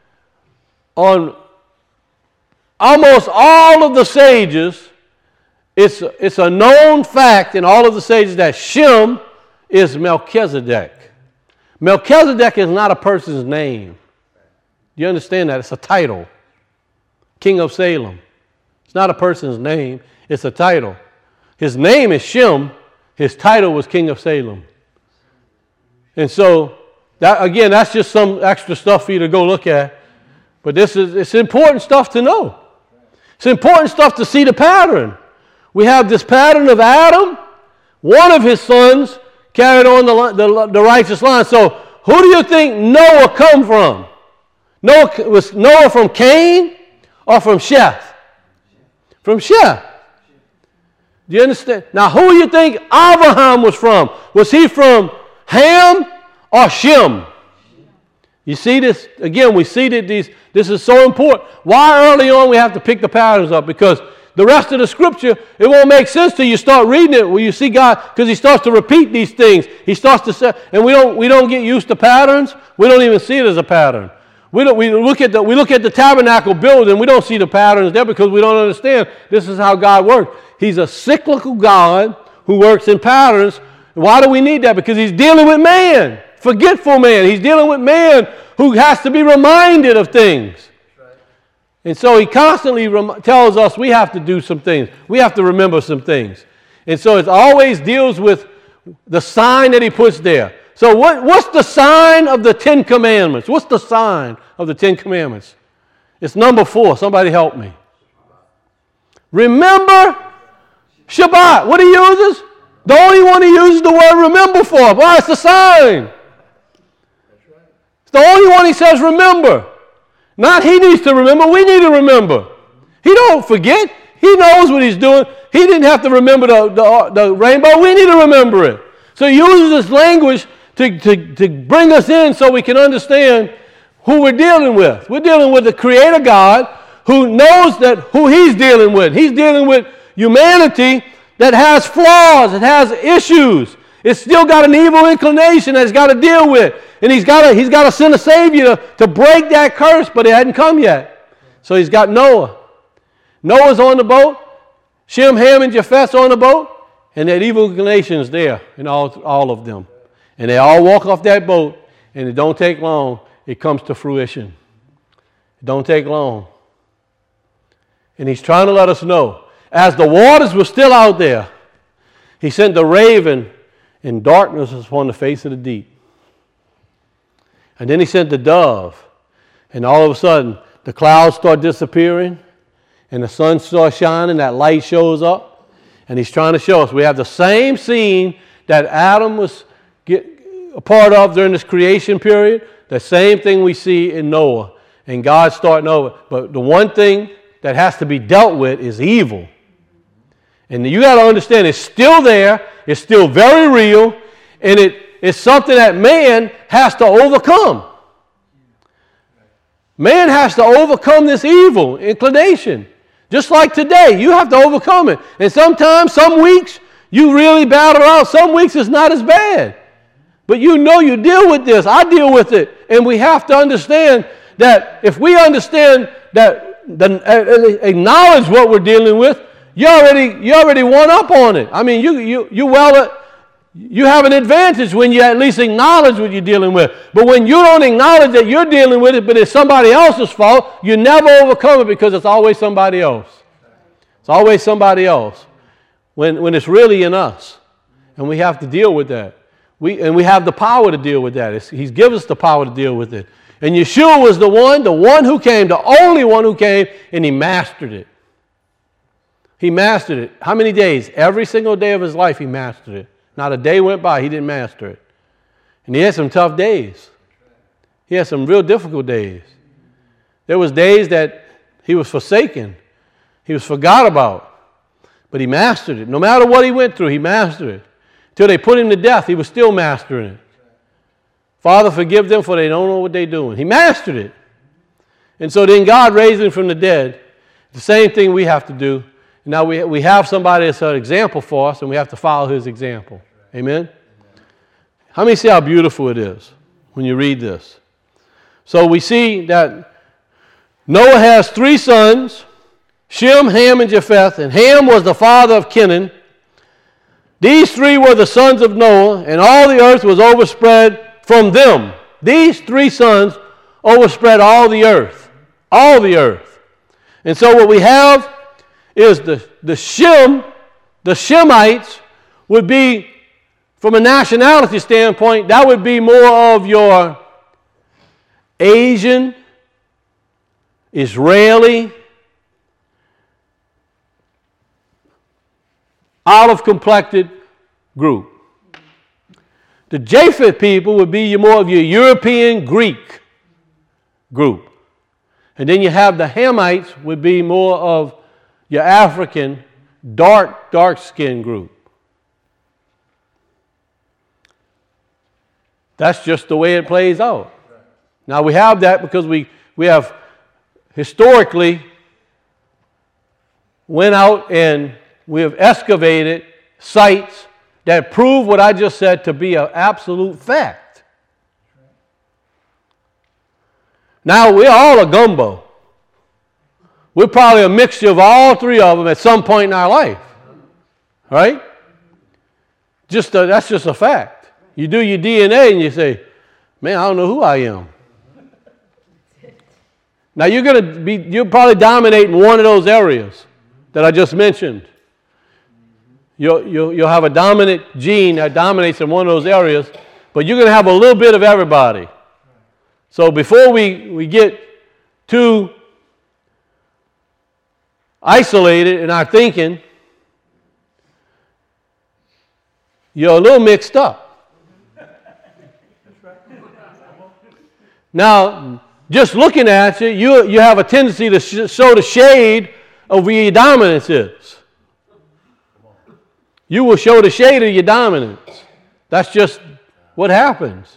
A: on almost all of the sages, it's a known fact in all of the sages that Shem is Melchizedek. Melchizedek is not a person's name. Do you understand that? It's a title. King of Salem. It's not a person's name. It's a title. His name is Shem. His title was King of Salem. And so, that, again, that's just some extra stuff for you to go look at. But it's important stuff to know. It's important stuff to see the pattern. We have this pattern of Adam. One of his sons carried on the righteous line. So, who do you think Noah come from? Was Noah from Cain or from Sheth? From Sheth. Do you understand? Now, who do you think Abraham was from? Was he from Ham or Shem? You see this? Again, we see that this is so important. Why early on we have to pick the patterns up? Because the rest of the scripture, it won't make sense till you start reading it, where you see God, because he starts to repeat these things. He starts to say, and we don't get used to patterns. We don't even see it as a pattern. We look at the tabernacle building, we don't see the patterns there because we don't understand this is how God works. He's a cyclical God who works in patterns. Why do we need that? Because he's dealing with man, forgetful man. He's dealing with man who has to be reminded of things. And so he constantly tells us we have to do some things. We have to remember some things. And so it always deals with the sign that he puts there. So what's the sign of the 10 Commandments? What's the sign of the 10 Commandments? It's number 4. Somebody help me. Remember Shabbat. What he uses? The only one he uses the word remember for. Why? It's the sign. It's the only one he says remember. Not he needs to remember, we need to remember. He don't forget. He knows what he's doing. He didn't have to remember the rainbow. We need to remember it. So he uses this language to bring us in so we can understand who we're dealing with. We're dealing with the Creator God who knows that who he's dealing with. He's dealing with humanity that has flaws, it has issues. It's still got an evil inclination that it's got to deal with. And he's got to send a Savior to break that curse, but it hadn't come yet. So he's got Noah. Noah's on the boat. Shem, Ham, and Japheth's on the boat. And that evil inclination is there in all of them. And they all walk off that boat, and it don't take long. It comes to fruition. It don't take long. And he's trying to let us know, as the waters were still out there, he sent the raven, and darkness was upon the face of the deep. And then he sent the dove, and all of a sudden, the clouds start disappearing, and the sun starts shining, that light shows up, and he's trying to show us. We have the same scene that Adam was a part of during this creation period, the same thing we see in Noah, and God starting over. But the one thing that has to be dealt with is evil. And you got to understand, it's still there, it's still very real, and it's something that man has to overcome. Man has to overcome this evil inclination. Just like today, you have to overcome it. And sometimes, some weeks, you really battle out. Some weeks it's not as bad. But you know you deal with this. I deal with it. And we have to understand that if we understand that, acknowledge what we're dealing with, you already won up on it. I mean, you have an advantage when you at least acknowledge what you're dealing with. But when you don't acknowledge that you're dealing with it, but it's somebody else's fault, you never overcome it because it's always somebody else. It's always somebody else when it's really in us. And we have to deal with that. We have the power to deal with that. He's given us the power to deal with it. And Yeshua was the one who came, the only one who came, and he mastered it. He mastered it. How many days? Every single day of his life he mastered it. Not a day went by he didn't master it. And he had some tough days. He had some real difficult days. There was days that he was forsaken. He was forgot about. But he mastered it. No matter what he went through, he mastered it. Till they put him to death, he was still mastering it. Father, forgive them, for they don't know what they're doing. He mastered it. And so then God raised him from the dead. The same thing we have to do. Now we have somebody that's an example for us, and we have to follow his example. Amen? How many see how beautiful it is when you read this? So we see that Noah has 3 sons, Shem, Ham, and Japheth, and Ham was the father of Canaan. These 3 were the sons of Noah, and all the earth was overspread from them. These 3 sons overspread all the earth. All the earth. And so what we have is the Shemites would be, from a nationality standpoint, that would be more of your Asian, Israeli, olive-complected group. The Japheth people would be more of your European Greek group. And then you have the Hamites would be more of your African, dark-skinned group. That's just the way it plays out. Now we have that because we have historically went out and we have excavated sites that prove what I just said to be an absolute fact. Now we're all a gumbo. We're probably a mixture of all 3 of them at some point in our life. Right? That's just a fact. You do your DNA and you say, man, I don't know who I am. Now you'll probably dominate in one of those areas that I just mentioned. You'll have a dominant gene that dominates in one of those areas, but you're going to have a little bit of everybody. So before we get too isolated in our thinking, you're a little mixed up. Now, just looking at you have a tendency to show the shade of where your dominance is. You will show the shade of your dominance. That's just what happens.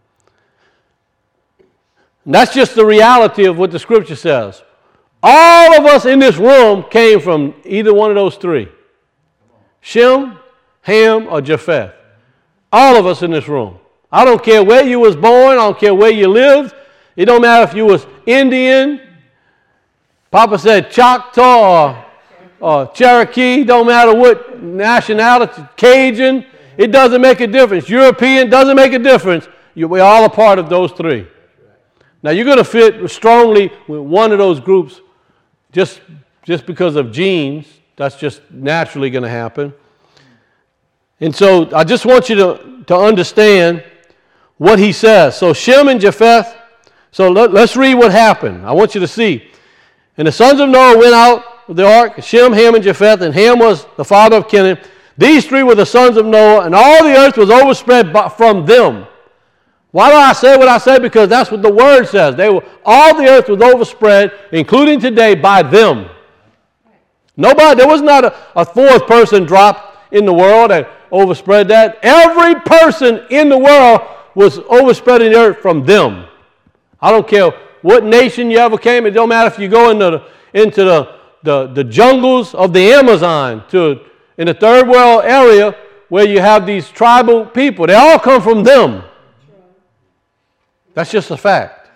A: And that's just the reality of what the Scripture says. All of us in this room came from either one of those 3. Shem, Ham, or Japheth. All of us in this room. I don't care where you was born. I don't care where you lived. It don't matter if you was Indian. Papa said Choctaw or Cherokee. Don't matter what nationality. Cajun. It doesn't make a difference. European, doesn't make a difference. We're all a part of those 3. Now you're going to fit strongly with one of those groups just because of genes. That's just naturally going to happen. And so I just want you to understand what he says. So Shem and Japheth, so let's read what happened. I want you to see. And the sons of Noah went out of the ark, Shem, Ham, and Japheth, and Ham was the father of Canaan. These three were the sons of Noah, and all the earth was overspread from them. Why do I say what I say? Because that's what the word says. All the earth was overspread, including today, by them. Nobody, there was not a fourth person dropped in the world that overspread that. Every person in the world was overspreading the earth from them. I don't care what nation you ever came. It don't matter if you go into the jungles of the Amazon in the third world area where you have these tribal people. They all come from them. That's just a fact.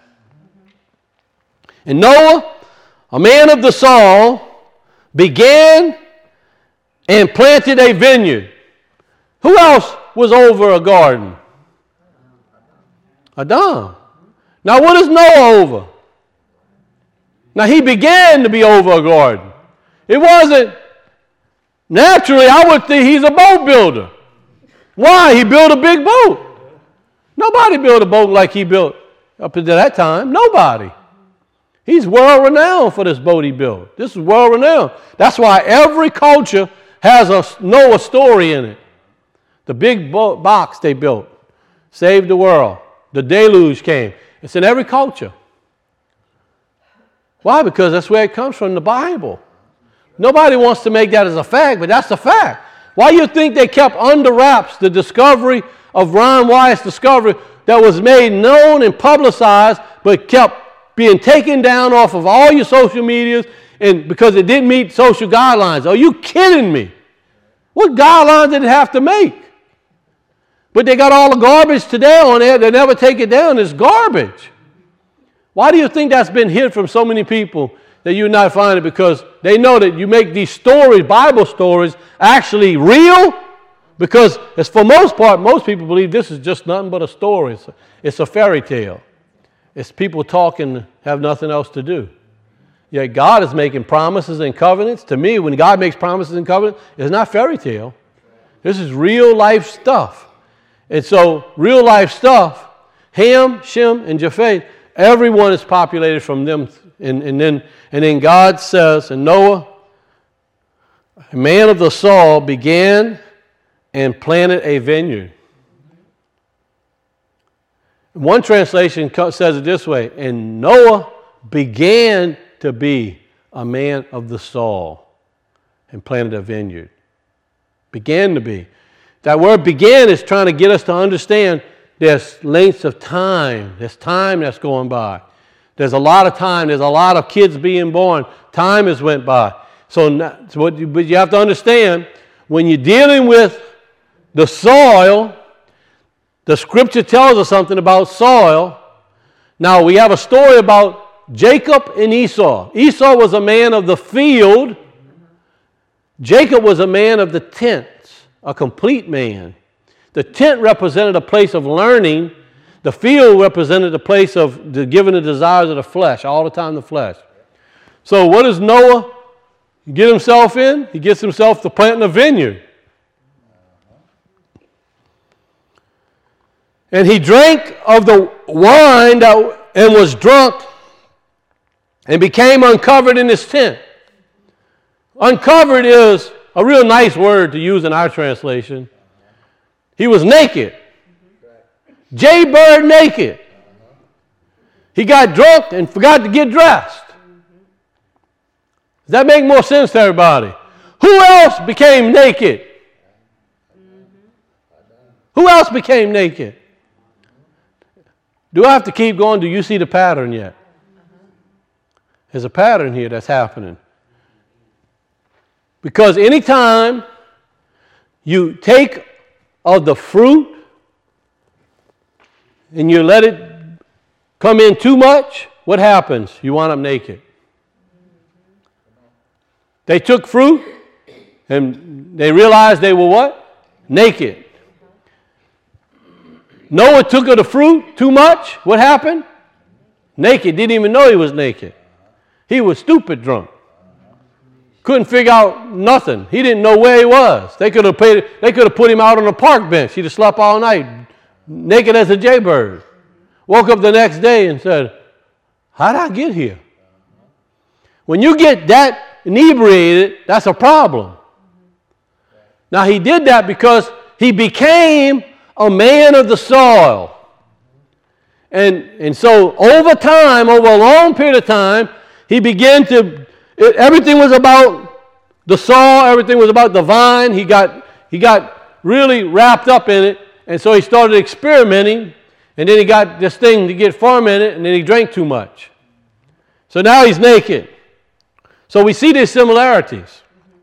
A: And Noah, a man of the soil, began and planted a vineyard. Who else was over a garden? Adam. Now what is Noah over? Now he began to be over a garden. It wasn't, naturally I would think he's a boat builder. Why? He built a big boat. Nobody built a boat like he built up to that time. Nobody. He's world renowned for this boat he built. This is world renowned. That's why every culture has a Noah story in it. The big box they built saved the world. The deluge came. It's in every culture. Why? Because that's where it comes from, the Bible. Nobody wants to make that as a fact, but that's the fact. Why do you think they kept under wraps the discovery of Ron Wyatt's discovery that was made known and publicized, but kept being taken down off of all your social medias and because it didn't meet social guidelines? Are you kidding me? What guidelines did it have to make? But they got all the garbage today on there. They never take it down. It's garbage. Why do you think that's been hid from so many people that you not find it? Because they know that you make these stories, Bible stories, actually real. Because as for most part, most people believe this is just nothing but a story. It's a fairy tale. It's people talking, have nothing else to do. Yet God is making promises and covenants. To me, when God makes promises and covenants, it's not fairy tale. This is real life stuff. And so, real life stuff, Ham, Shem, and Japheth, everyone is populated from them. And then God says, and Noah, a man of the soil, began and planted a vineyard. One translation says it this way, and Noah began to be a man of the soil and planted a vineyard. Began to be. That word began is trying to get us to understand there's lengths of time. There's time that's going by. There's a lot of time. There's a lot of kids being born. Time has went by. But you have to understand, when you're dealing with the soil, the scripture tells us something about soil. Now, we have a story about Jacob and Esau. Esau was a man of the field. Jacob was a man of the tent. A complete man. The tent represented a place of learning. The field represented a place of giving the desires of the flesh, all the time the flesh. So what does Noah get himself in? He gets himself to planting a vineyard. And he drank of the wine and was drunk and became uncovered in his tent. Uncovered is a real nice word to use in our translation. He was naked. Jaybird naked. He got drunk and forgot to get dressed. Does that make more sense to everybody? Who else became naked? Who else became naked? Do I have to keep going? Do you see the pattern yet? There's a pattern here that's happening. Because anytime you take of the fruit and you let it come in too much, what happens? You wind up naked. They took fruit and they realized they were what? Naked. Noah took of the fruit too much. What happened? Naked. Didn't even know he was naked. He was stupid drunk. Couldn't figure out nothing. He didn't know where he was. They could have put him out on a park bench. He'd have slept all night, naked as a jaybird. Woke up the next day and said, how did I get here? When you get that inebriated, that's a problem. Now, he did that because he became a man of the soil. And so over time, over a long period of time, he began to, everything was about the soil, everything was about the vine. He got really wrapped up in it, and so he started experimenting, and then he got this thing to get fermented, and then he drank too much. So now he's naked. So we see these similarities.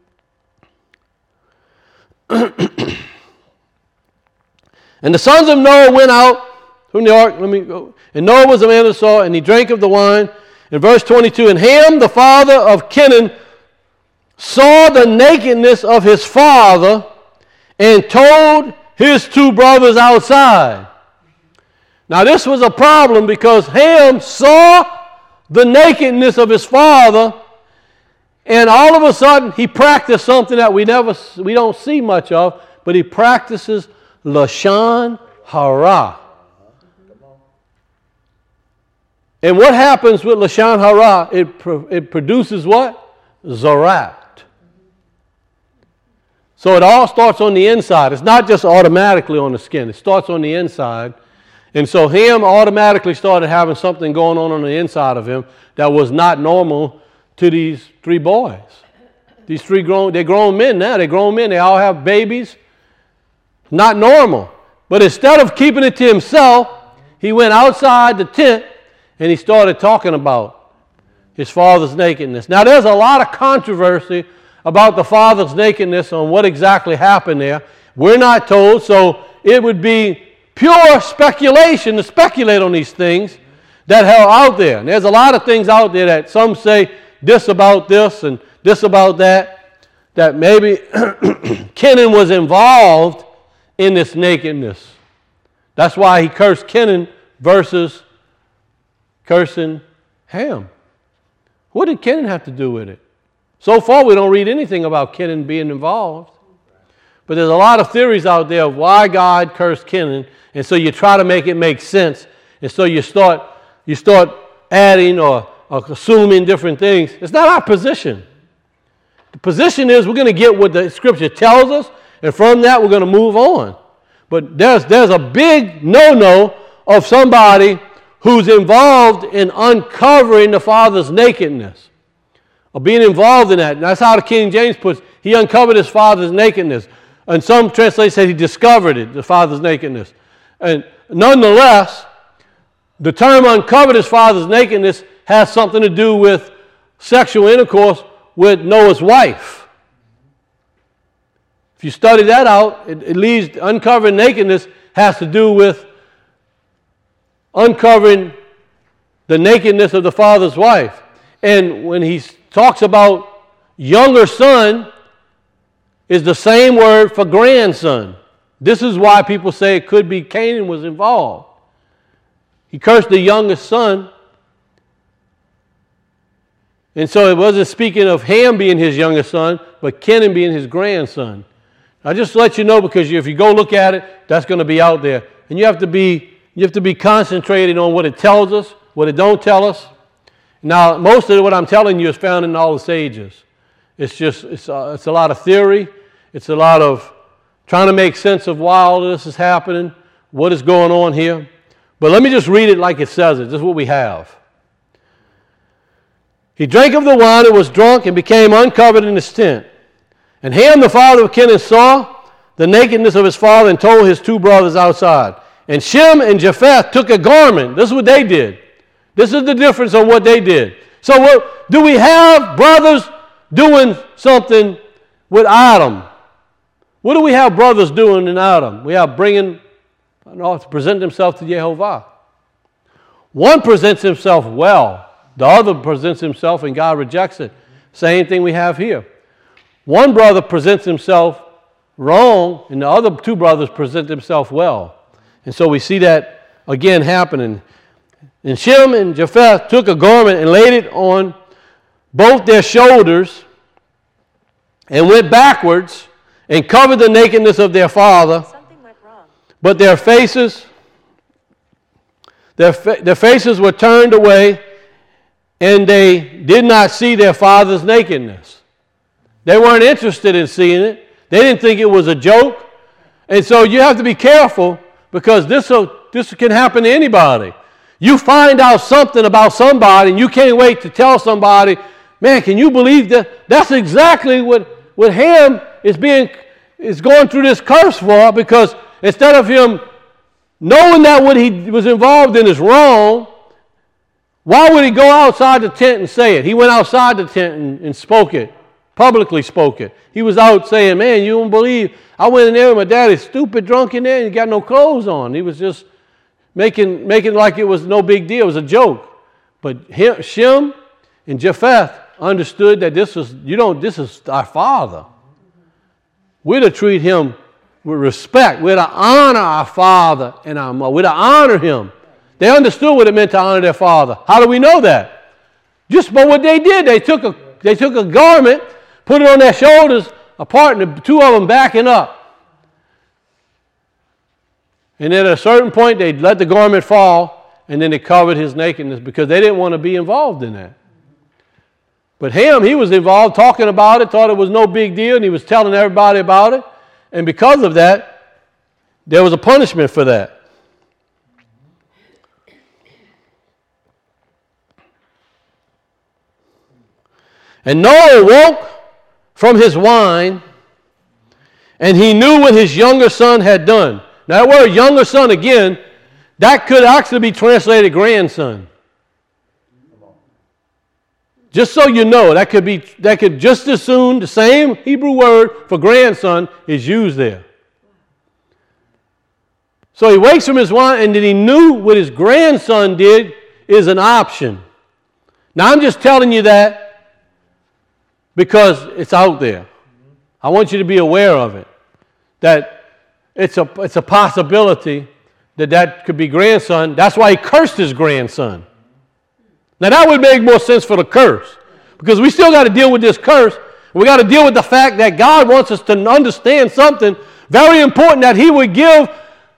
A: And the sons of Noah went out from the ark. And Noah was a man of the soil, and he drank of the wine. In verse 22, and Ham, the father of Canaan, saw the nakedness of his father and told his two brothers outside. Now this was a problem because Ham saw the nakedness of his father, and all of a sudden he practiced something that we don't see much of, but he practices Lashon Hara. And what happens with Lashon Hara? It produces what? Zarat. So it all starts on the inside. It's not just automatically on the skin. It starts on the inside. And so Ham automatically started having something going on the inside of him that was not normal to these three boys. These they're grown men now. They're grown men. They all have babies. Not normal. But instead of keeping it to himself, he went outside the tent and he started talking about his father's nakedness. Now there's a lot of controversy about the father's nakedness on what exactly happened there. We're not told, so it would be pure speculation to speculate on these things that are out there. And there's a lot of things out there that some say this about this and this about that, that maybe Kenan was involved in this nakedness. That's why he cursed Kenan versus cursing Ham. What did Kenan have to do with it? So far, we don't read anything about Kenan being involved. But there's a lot of theories out there of why God cursed Kenan, and so you try to make it make sense, and so you start adding or assuming different things. It's not our position. The position is we're going to get what the Scripture tells us, and from that we're going to move on. But there's a big no-no of somebody who's involved in uncovering the father's nakedness, or being involved in that. And that's how the King James puts it. He uncovered his father's nakedness. And some translations say he discovered it, the father's nakedness. And nonetheless, the term uncovered his father's nakedness has something to do with sexual intercourse with Noah's wife. If you study that out, it leads, uncovering nakedness has to do with uncovering the nakedness of the father's wife. And when he talks about younger son, is the same word for grandson. This is why people say it could be Canaan was involved. He cursed the youngest son. And so it wasn't speaking of Ham being his youngest son, but Kenan being his grandson. I just let you know, because if you go look at it, that's going to be out there. And you have to be concentrating on what it tells us, what it don't tell us. Now, most of what I'm telling you is found in all the sages. It's a lot of theory. It's a lot of trying to make sense of why all of this is happening, what is going on here. But let me just read it like it says it. This is what we have. He drank of the wine and was drunk and became uncovered in his tent. And Ham, the father of Kenan, saw the nakedness of his father and told his two brothers outside. And Shem and Japheth took a garment. This is what they did. This is the difference on what they did. So do we have brothers doing something with Adam? What do we have brothers doing in Adam? We have bringing, to present himself to Jehovah. One presents himself well. The other presents himself and God rejects it. Same thing we have here. One brother presents himself wrong, and the other two brothers present themselves well. And so we see that again happening. And Shem and Japheth took a garment and laid it on both their shoulders and went backwards and covered the nakedness of their father.
B: Something went wrong.
A: But their faces were turned away, and they did not see their father's nakedness. They weren't interested in seeing it. They didn't think it was a joke. And so you have to be careful, because this can happen to anybody. You find out something about somebody and you can't wait to tell somebody, man, can you believe that? That's exactly what Ham is going through this curse for, because instead of him knowing that what he was involved in is wrong, why would he go outside the tent and say it? He went outside the tent and spoke it, publicly spoke it. He was out saying, man, you won't believe, I went in there with my daddy, stupid drunk in there, and he got no clothes on. He was just making like it was no big deal. It was a joke. But Shem and Japheth understood that this is our father. We're to treat him with respect. We're to honor our father and our mother. We're to honor him. They understood what it meant to honor their father. How do we know that? Just by what they did. They took a garment, put it on their shoulders apart, and the two of them backing up. And then at a certain point, they let the garment fall, and then they covered his nakedness, because they didn't want to be involved in that. But Ham, he was involved, talking about it, thought it was no big deal, and he was telling everybody about it. And because of that, there was a punishment for that. And Noah woke from his wine, and he knew what his younger son had done. Now, that word younger son, again, that could actually be translated grandson. Just so you know, that could just as soon, the same Hebrew word for grandson is used there. So he wakes from his wine, and then he knew what his grandson did is an option. Now, I'm just telling you that because it's out there. I want you to be aware of it, that it's a possibility that could be grandson. That's why he cursed his grandson. Now that would make more sense for the curse, because we still got to deal with this curse. We got to deal with the fact that God wants us to understand something very important, that he would give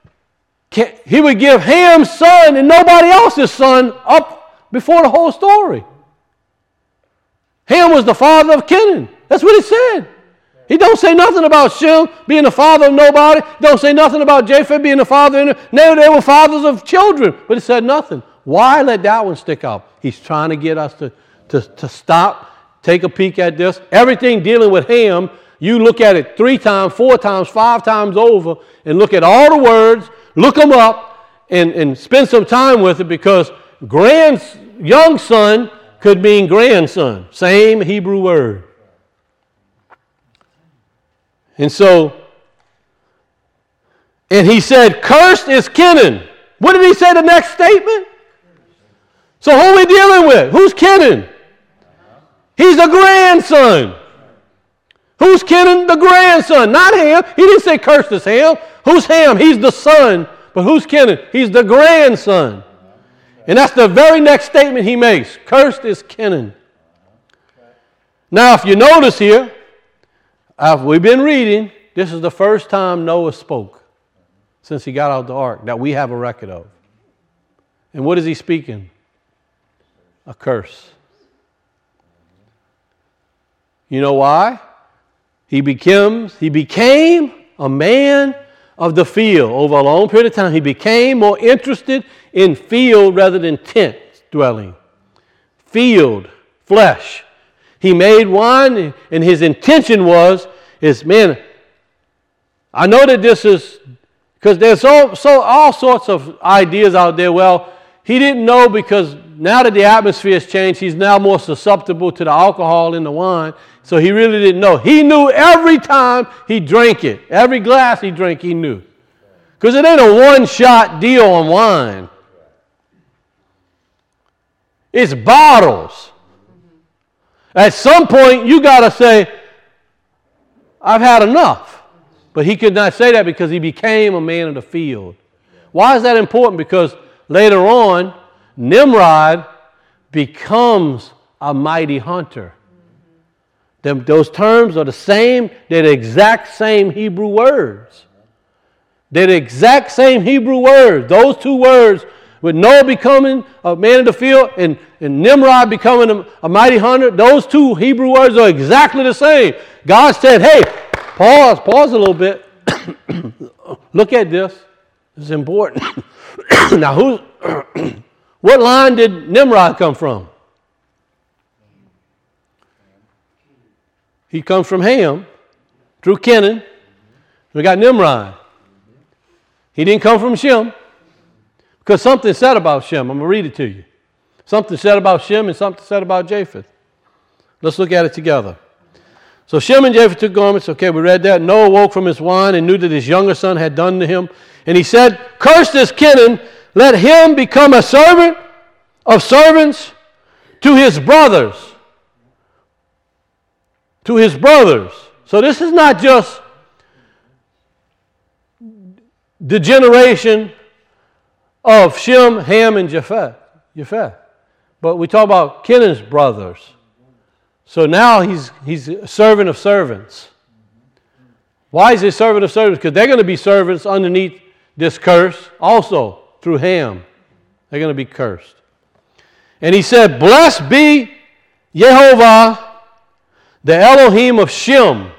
A: Ham's son and nobody else's son up before the whole story. Ham was the father of Canaan. That's what he said. He don't say nothing about Shem being the father of nobody. Don't say nothing about Japheth being the father. No, they were fathers of children, but he said nothing. Why let that one stick out? He's trying to get us to stop, take a peek at this. Everything dealing with Ham, you look at it 3 times, 4 times, 5 times over, and look at all the words, look them up, and spend some time with it, because young son could mean grandson. Same Hebrew word. And he said, cursed is Canaan. What did he say the next statement? So who are we dealing with? Who's Canaan? He's a grandson. Who's Canaan? The grandson, not Ham. He didn't say cursed is Ham. Who's Ham? He's the son. But who's Canaan? He's the grandson. And that's the very next statement he makes. Cursed is Canaan. Now, if you notice here, we've been reading, this is the first time Noah spoke since he got out the ark that we have a record of. And what is he speaking? A curse. You know why? He became a man of the field. Over a long period of time, he became more interested in field rather than tent dwelling. Field, flesh. He made wine, and his intention is, man, I know that this is, because there's all sorts of ideas out there. Well, he didn't know, because now that the atmosphere has changed, he's now more susceptible to the alcohol in the wine. So he really didn't know. He knew every time he drank it. Every glass he drank, he knew. Because it ain't a one-shot deal on wine. It's bottles. At some point, you got to say, I've had enough. But he could not say that because he became a man of the field. Why is that important? Because later on, Nimrod becomes a mighty hunter. Those terms are the same. They're the exact same Hebrew words. They're the exact same Hebrew words. Those two words with Noah becoming a man of the field and Nimrod becoming a mighty hunter, those two Hebrew words are exactly the same. God said, hey, pause a little bit. Look at this. This is important. Now, what line did Nimrod come from? He comes from Ham through Kenan. We got Nimrod. He didn't come from Shem because something said about Shem. I'm going to read it to you. Something said about Shem and something said about Japheth. Let's look at it together. So Shem and Japheth took garments. Okay, we read that. Noah woke from his wine and knew that his younger son had done to him. And he said, cursed is Kenan, let him become a servant of servants to his brothers. To his brothers. So this is not just the generation of Shem, Ham, and Japheth. But we talk about Kenan's brothers. So now he's a servant of servants. Why is he a servant of servants? Because they're going to be servants underneath this curse also through Ham. They're going to be cursed. And he said, blessed be Yehovah, the Elohim of Shem.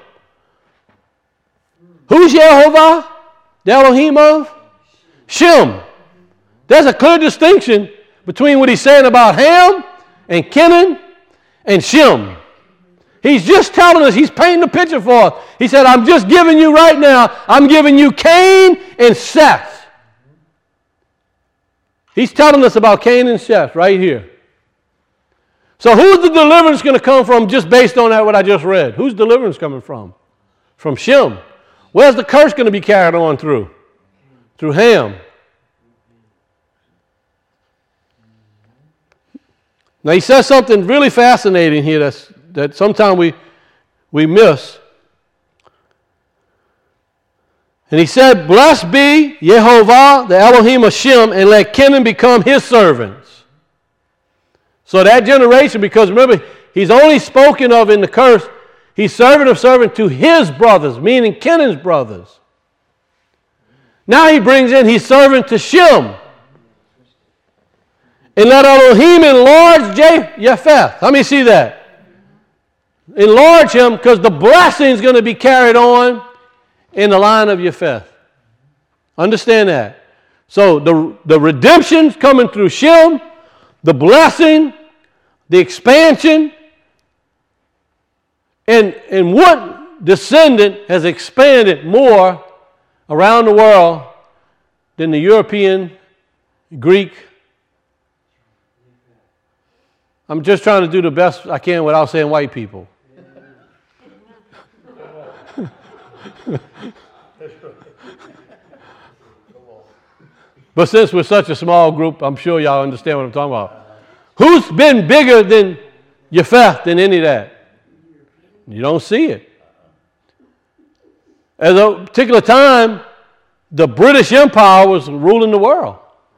A: Who's Yehovah? The Elohim of Shem. There's a clear distinction between what he's saying about Ham and Kenan and Shem. He's just telling us, he's painting a picture for us. He said, I'm just giving you right now, I'm giving you Cain and Seth. He's telling us about Cain and Seth right here. So who's the deliverance going to come from just based on that what I just read? Who's deliverance coming from? From Shem. Where's the curse going to be carried on through? Through Ham. Now he says something really fascinating here that sometimes we miss. And he said, blessed be Yehovah, the Elohim of Shem, and let Kenan become his servants. So that generation, because remember, he's only spoken of in the curse, he's servant of servant to his brothers, meaning Kenan's brothers. Now he brings in, he's servant to Shem. And let Elohim enlarge Japheth. Let me see that. Enlarge him because the blessing is going to be carried on in the line of Japheth. Understand that. So the redemption's coming through Shem, the blessing, the expansion, and what descendant has expanded more around the world than the European, Greek? I'm just trying to do the best I can without saying white people. But since we're such a small group, I'm sure y'all understand what I'm talking about. Who's been bigger than Japheth than any of that? You don't see it. At a particular time, the British Empire was ruling the world.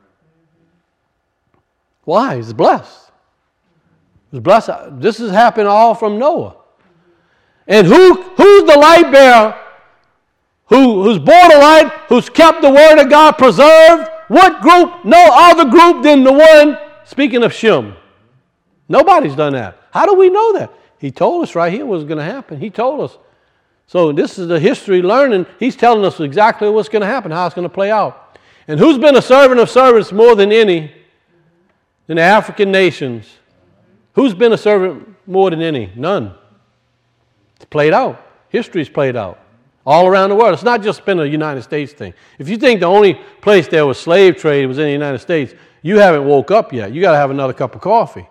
A: Why? He's blessed. He's blessed. This has happened all from Noah. And who's the light bearer? Who's born a light? Who's kept the word of God preserved? What group? No other group than the one, speaking of Shem. Nobody's done that. How do we know that? He told us right here what's going to happen. He told us. So this is the history learning. He's telling us exactly what's going to happen, how it's going to play out. And who's been a servant of servants more than any in the African nations? Who's been a servant more than any? None. It's played out. History's played out. All around the world. It's not just been a United States thing. If you think the only place there was slave trade was in the United States, you haven't woke up yet. You got to have another cup of coffee.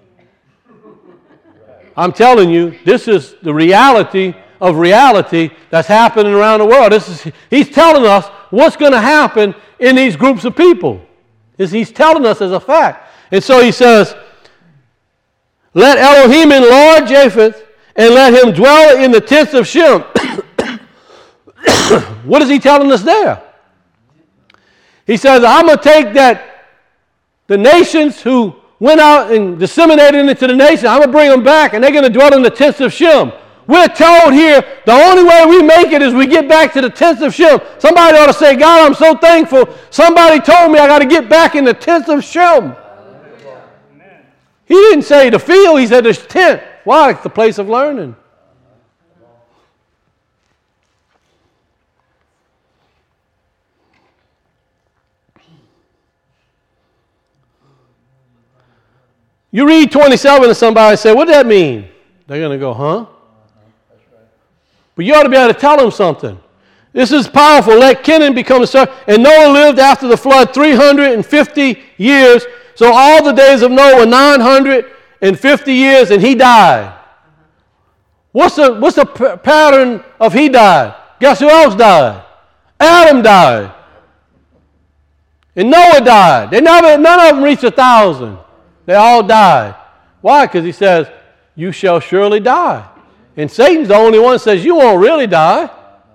A: I'm telling you, this is the reality of reality that's happening around the world. He's telling us what's going to happen in these groups of people. He's telling us as a fact. And so he says, let Elohim enlarge Japheth and let him dwell in the tents of Shem. What is he telling us there? He says, I'm going to take the nations who went out and disseminated into the nation, I'm going to bring them back and they're going to dwell in the tents of Shem. We're told here the only way we make it is we get back to the tents of Shem. Somebody ought to say, God, I'm so thankful. Somebody told me I got to get back in the tents of Shem. He didn't say the field, he said the tent. Why? It's the place of learning. You read 27 to somebody and say, what does that mean? They're going to go, huh? But you ought to be able to tell them something. This is powerful. Let Kenan become a servant. And Noah lived after the flood 350 years. So all the days of Noah were 950 years, and he died. What's the pattern of he died? Guess who else died? Adam died. And Noah died. None of them reached 1,000. They all died. Why? Because he says, you shall surely die. And Satan's the only one that says you won't really die.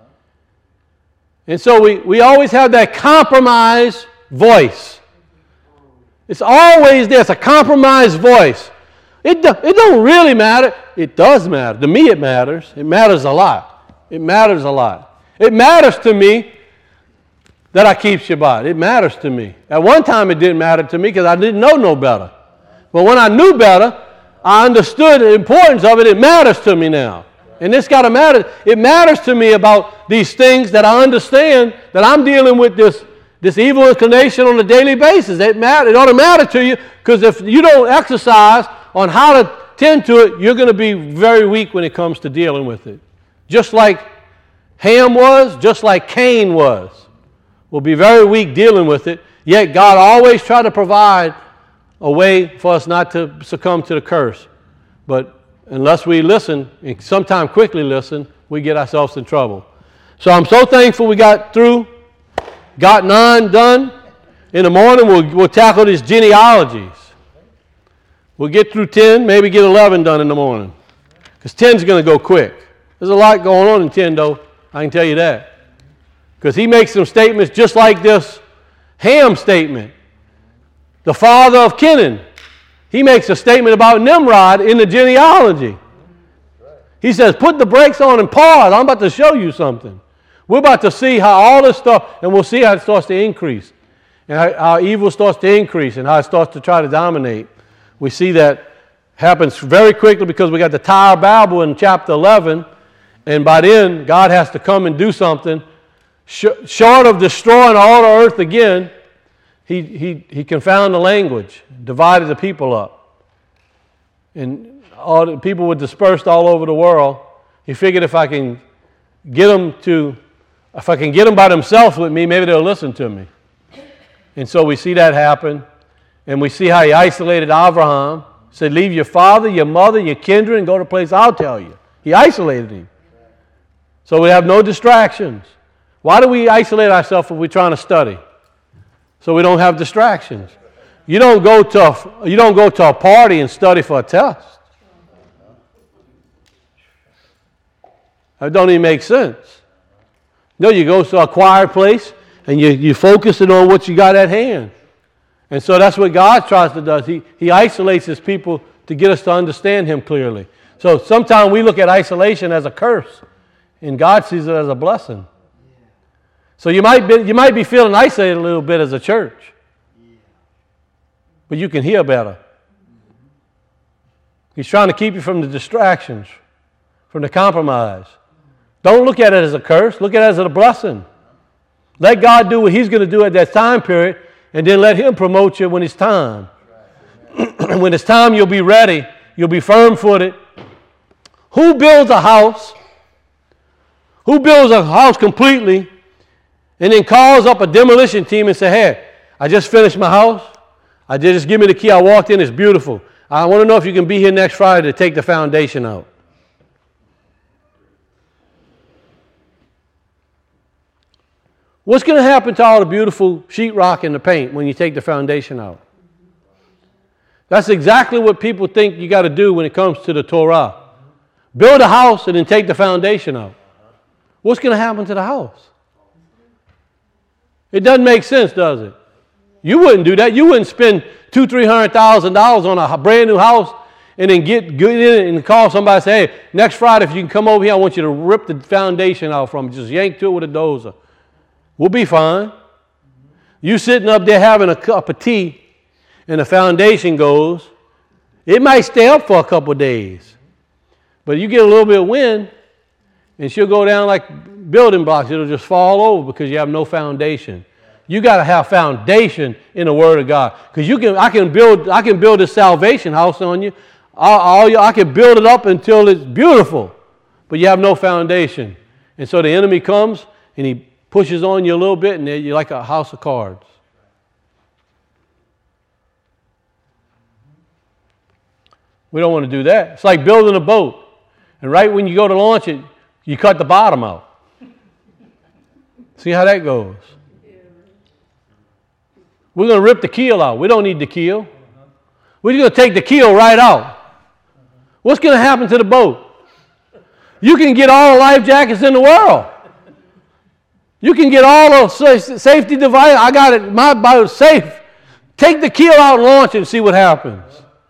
A: And so we always have that compromise voice. It's always there. It's a compromised voice. It don't really matter. It does matter. To me it matters. It matters a lot. It matters a lot. It matters to me that I keep Shabbat. It matters to me. At one time it didn't matter to me because I didn't know no better. But when I knew better, I understood the importance of it. It matters to me now. And it's got to matter. It matters to me about these things that I understand that I'm dealing with this evil inclination on a daily basis. It ought to matter to you, because if you don't exercise on how to tend to it, you're going to be very weak when it comes to dealing with it. Just like Ham was, just like Cain was. We'll be very weak dealing with it, yet God always tried to provide a way for us not to succumb to the curse. But unless we listen, and sometimes quickly listen, we get ourselves in trouble. So I'm so thankful we got through, got 9 done. In the morning we'll tackle these genealogies. We'll get through 10, maybe get 11 done in the morning. Because 10's going to go quick. There's a lot going on in 10 though, I can tell you that. Because he makes some statements just like this Ham statement. The father of Kenan. He makes a statement about Nimrod in the genealogy. He says, put the brakes on and pause. I'm about to show you something. We're about to see how all this stuff, and we'll see how it starts to increase. And how evil starts to increase and how it starts to try to dominate. We see that happens very quickly because we got the Tower of Babel in chapter 11. And by then, God has to come and do something. Short of destroying all the earth again, He confounded the language, divided the people up. And all the people were dispersed all over the world. He figured if I can get them by themselves with me, maybe they'll listen to me. And so we see that happen. And we see how he isolated Abraham. Said, leave your father, your mother, your kindred, and go to a place I'll tell you. He isolated him. So we have no distractions. Why do we isolate ourselves when we're trying to study? So we don't have distractions. You don't go to a party and study for a test. That don't even make sense. No, you go to a quiet place and you're focusing on what you got at hand. And so that's what God tries to do. He isolates his people to get us to understand him clearly. So sometimes we look at isolation as a curse, and God sees it as a blessing. So you might be feeling isolated a little bit as a church, but you can hear better. He's trying to keep you from the distractions, from the compromise. Don't look at it as a curse. Look at it as a blessing. Let God do what he's going to do at that time period, and then let him promote you when it's time. When it's time, you'll be ready. You'll be firm-footed. Who builds a house? Who builds a house completely and then calls up a demolition team and say, hey, I just finished my house. Just give me the key. I walked in. It's beautiful. I want to know if you can be here next Friday to take the foundation out. What's going to happen to all the beautiful sheetrock and the paint when you take the foundation out? That's exactly what people think you got to do when it comes to the Torah. Build a house and then take the foundation out. What's going to happen to the house? It doesn't make sense, does it? You wouldn't do that. You wouldn't spend $200,000-$300,000 on a brand new house and then get in and call somebody and say, hey, next Friday, if you can come over here, I want you to rip the foundation out from it. Just yank to it with a dozer. We'll be fine. You sitting up there having a cup of tea, and the foundation goes, it might stay up for a couple of days. But you get a little bit of wind, and she'll go down like building blocks. It'll just fall over because you have no foundation. You got to have foundation in the Word of God, because I can build a salvation house on you. I can build it up until it's beautiful, but you have no foundation, and so the enemy comes and he pushes on you a little bit, and you're like a house of cards. We don't want to do that. It's like building a boat, and right when you go to launch it, you cut the bottom out. See how that goes. We're going to rip the keel out. We don't need the keel. We're going to take the keel right out. What's going to happen to the boat? You can get all the life jackets in the world. You can get all the safety devices. I got it. My boat's safe. Take the keel out and launch it and see what happens.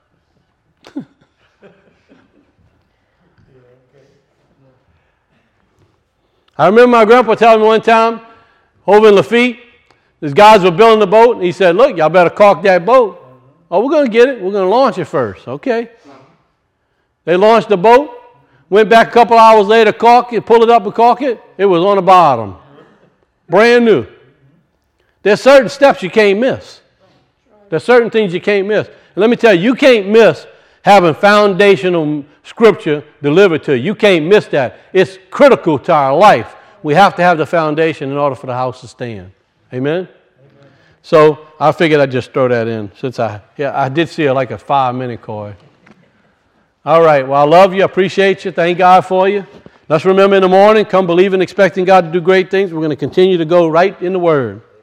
A: I remember my grandpa telling me one time over in Lafitte, these guys were building the boat, and he said, look, y'all better caulk that boat. Oh, we're going to get it. We're going to launch it first. Okay. They launched the boat, went back a couple hours later, caulk it, pull it up and caulk it. It was on the bottom. Brand new. There's certain steps you can't miss. There's certain things you can't miss. And let me tell you, you can't miss having foundational scripture delivered to you. You can't miss that. It's critical to our life. We have to have the foundation in order for the house to stand. Amen? Amen. So I figured I'd just throw that in since I did see like a 5-minute call. All right. Well, I love you. I appreciate you. Thank God for you. Let's remember in the morning, come believing, expecting God to do great things. We're going to continue to go right in the Word.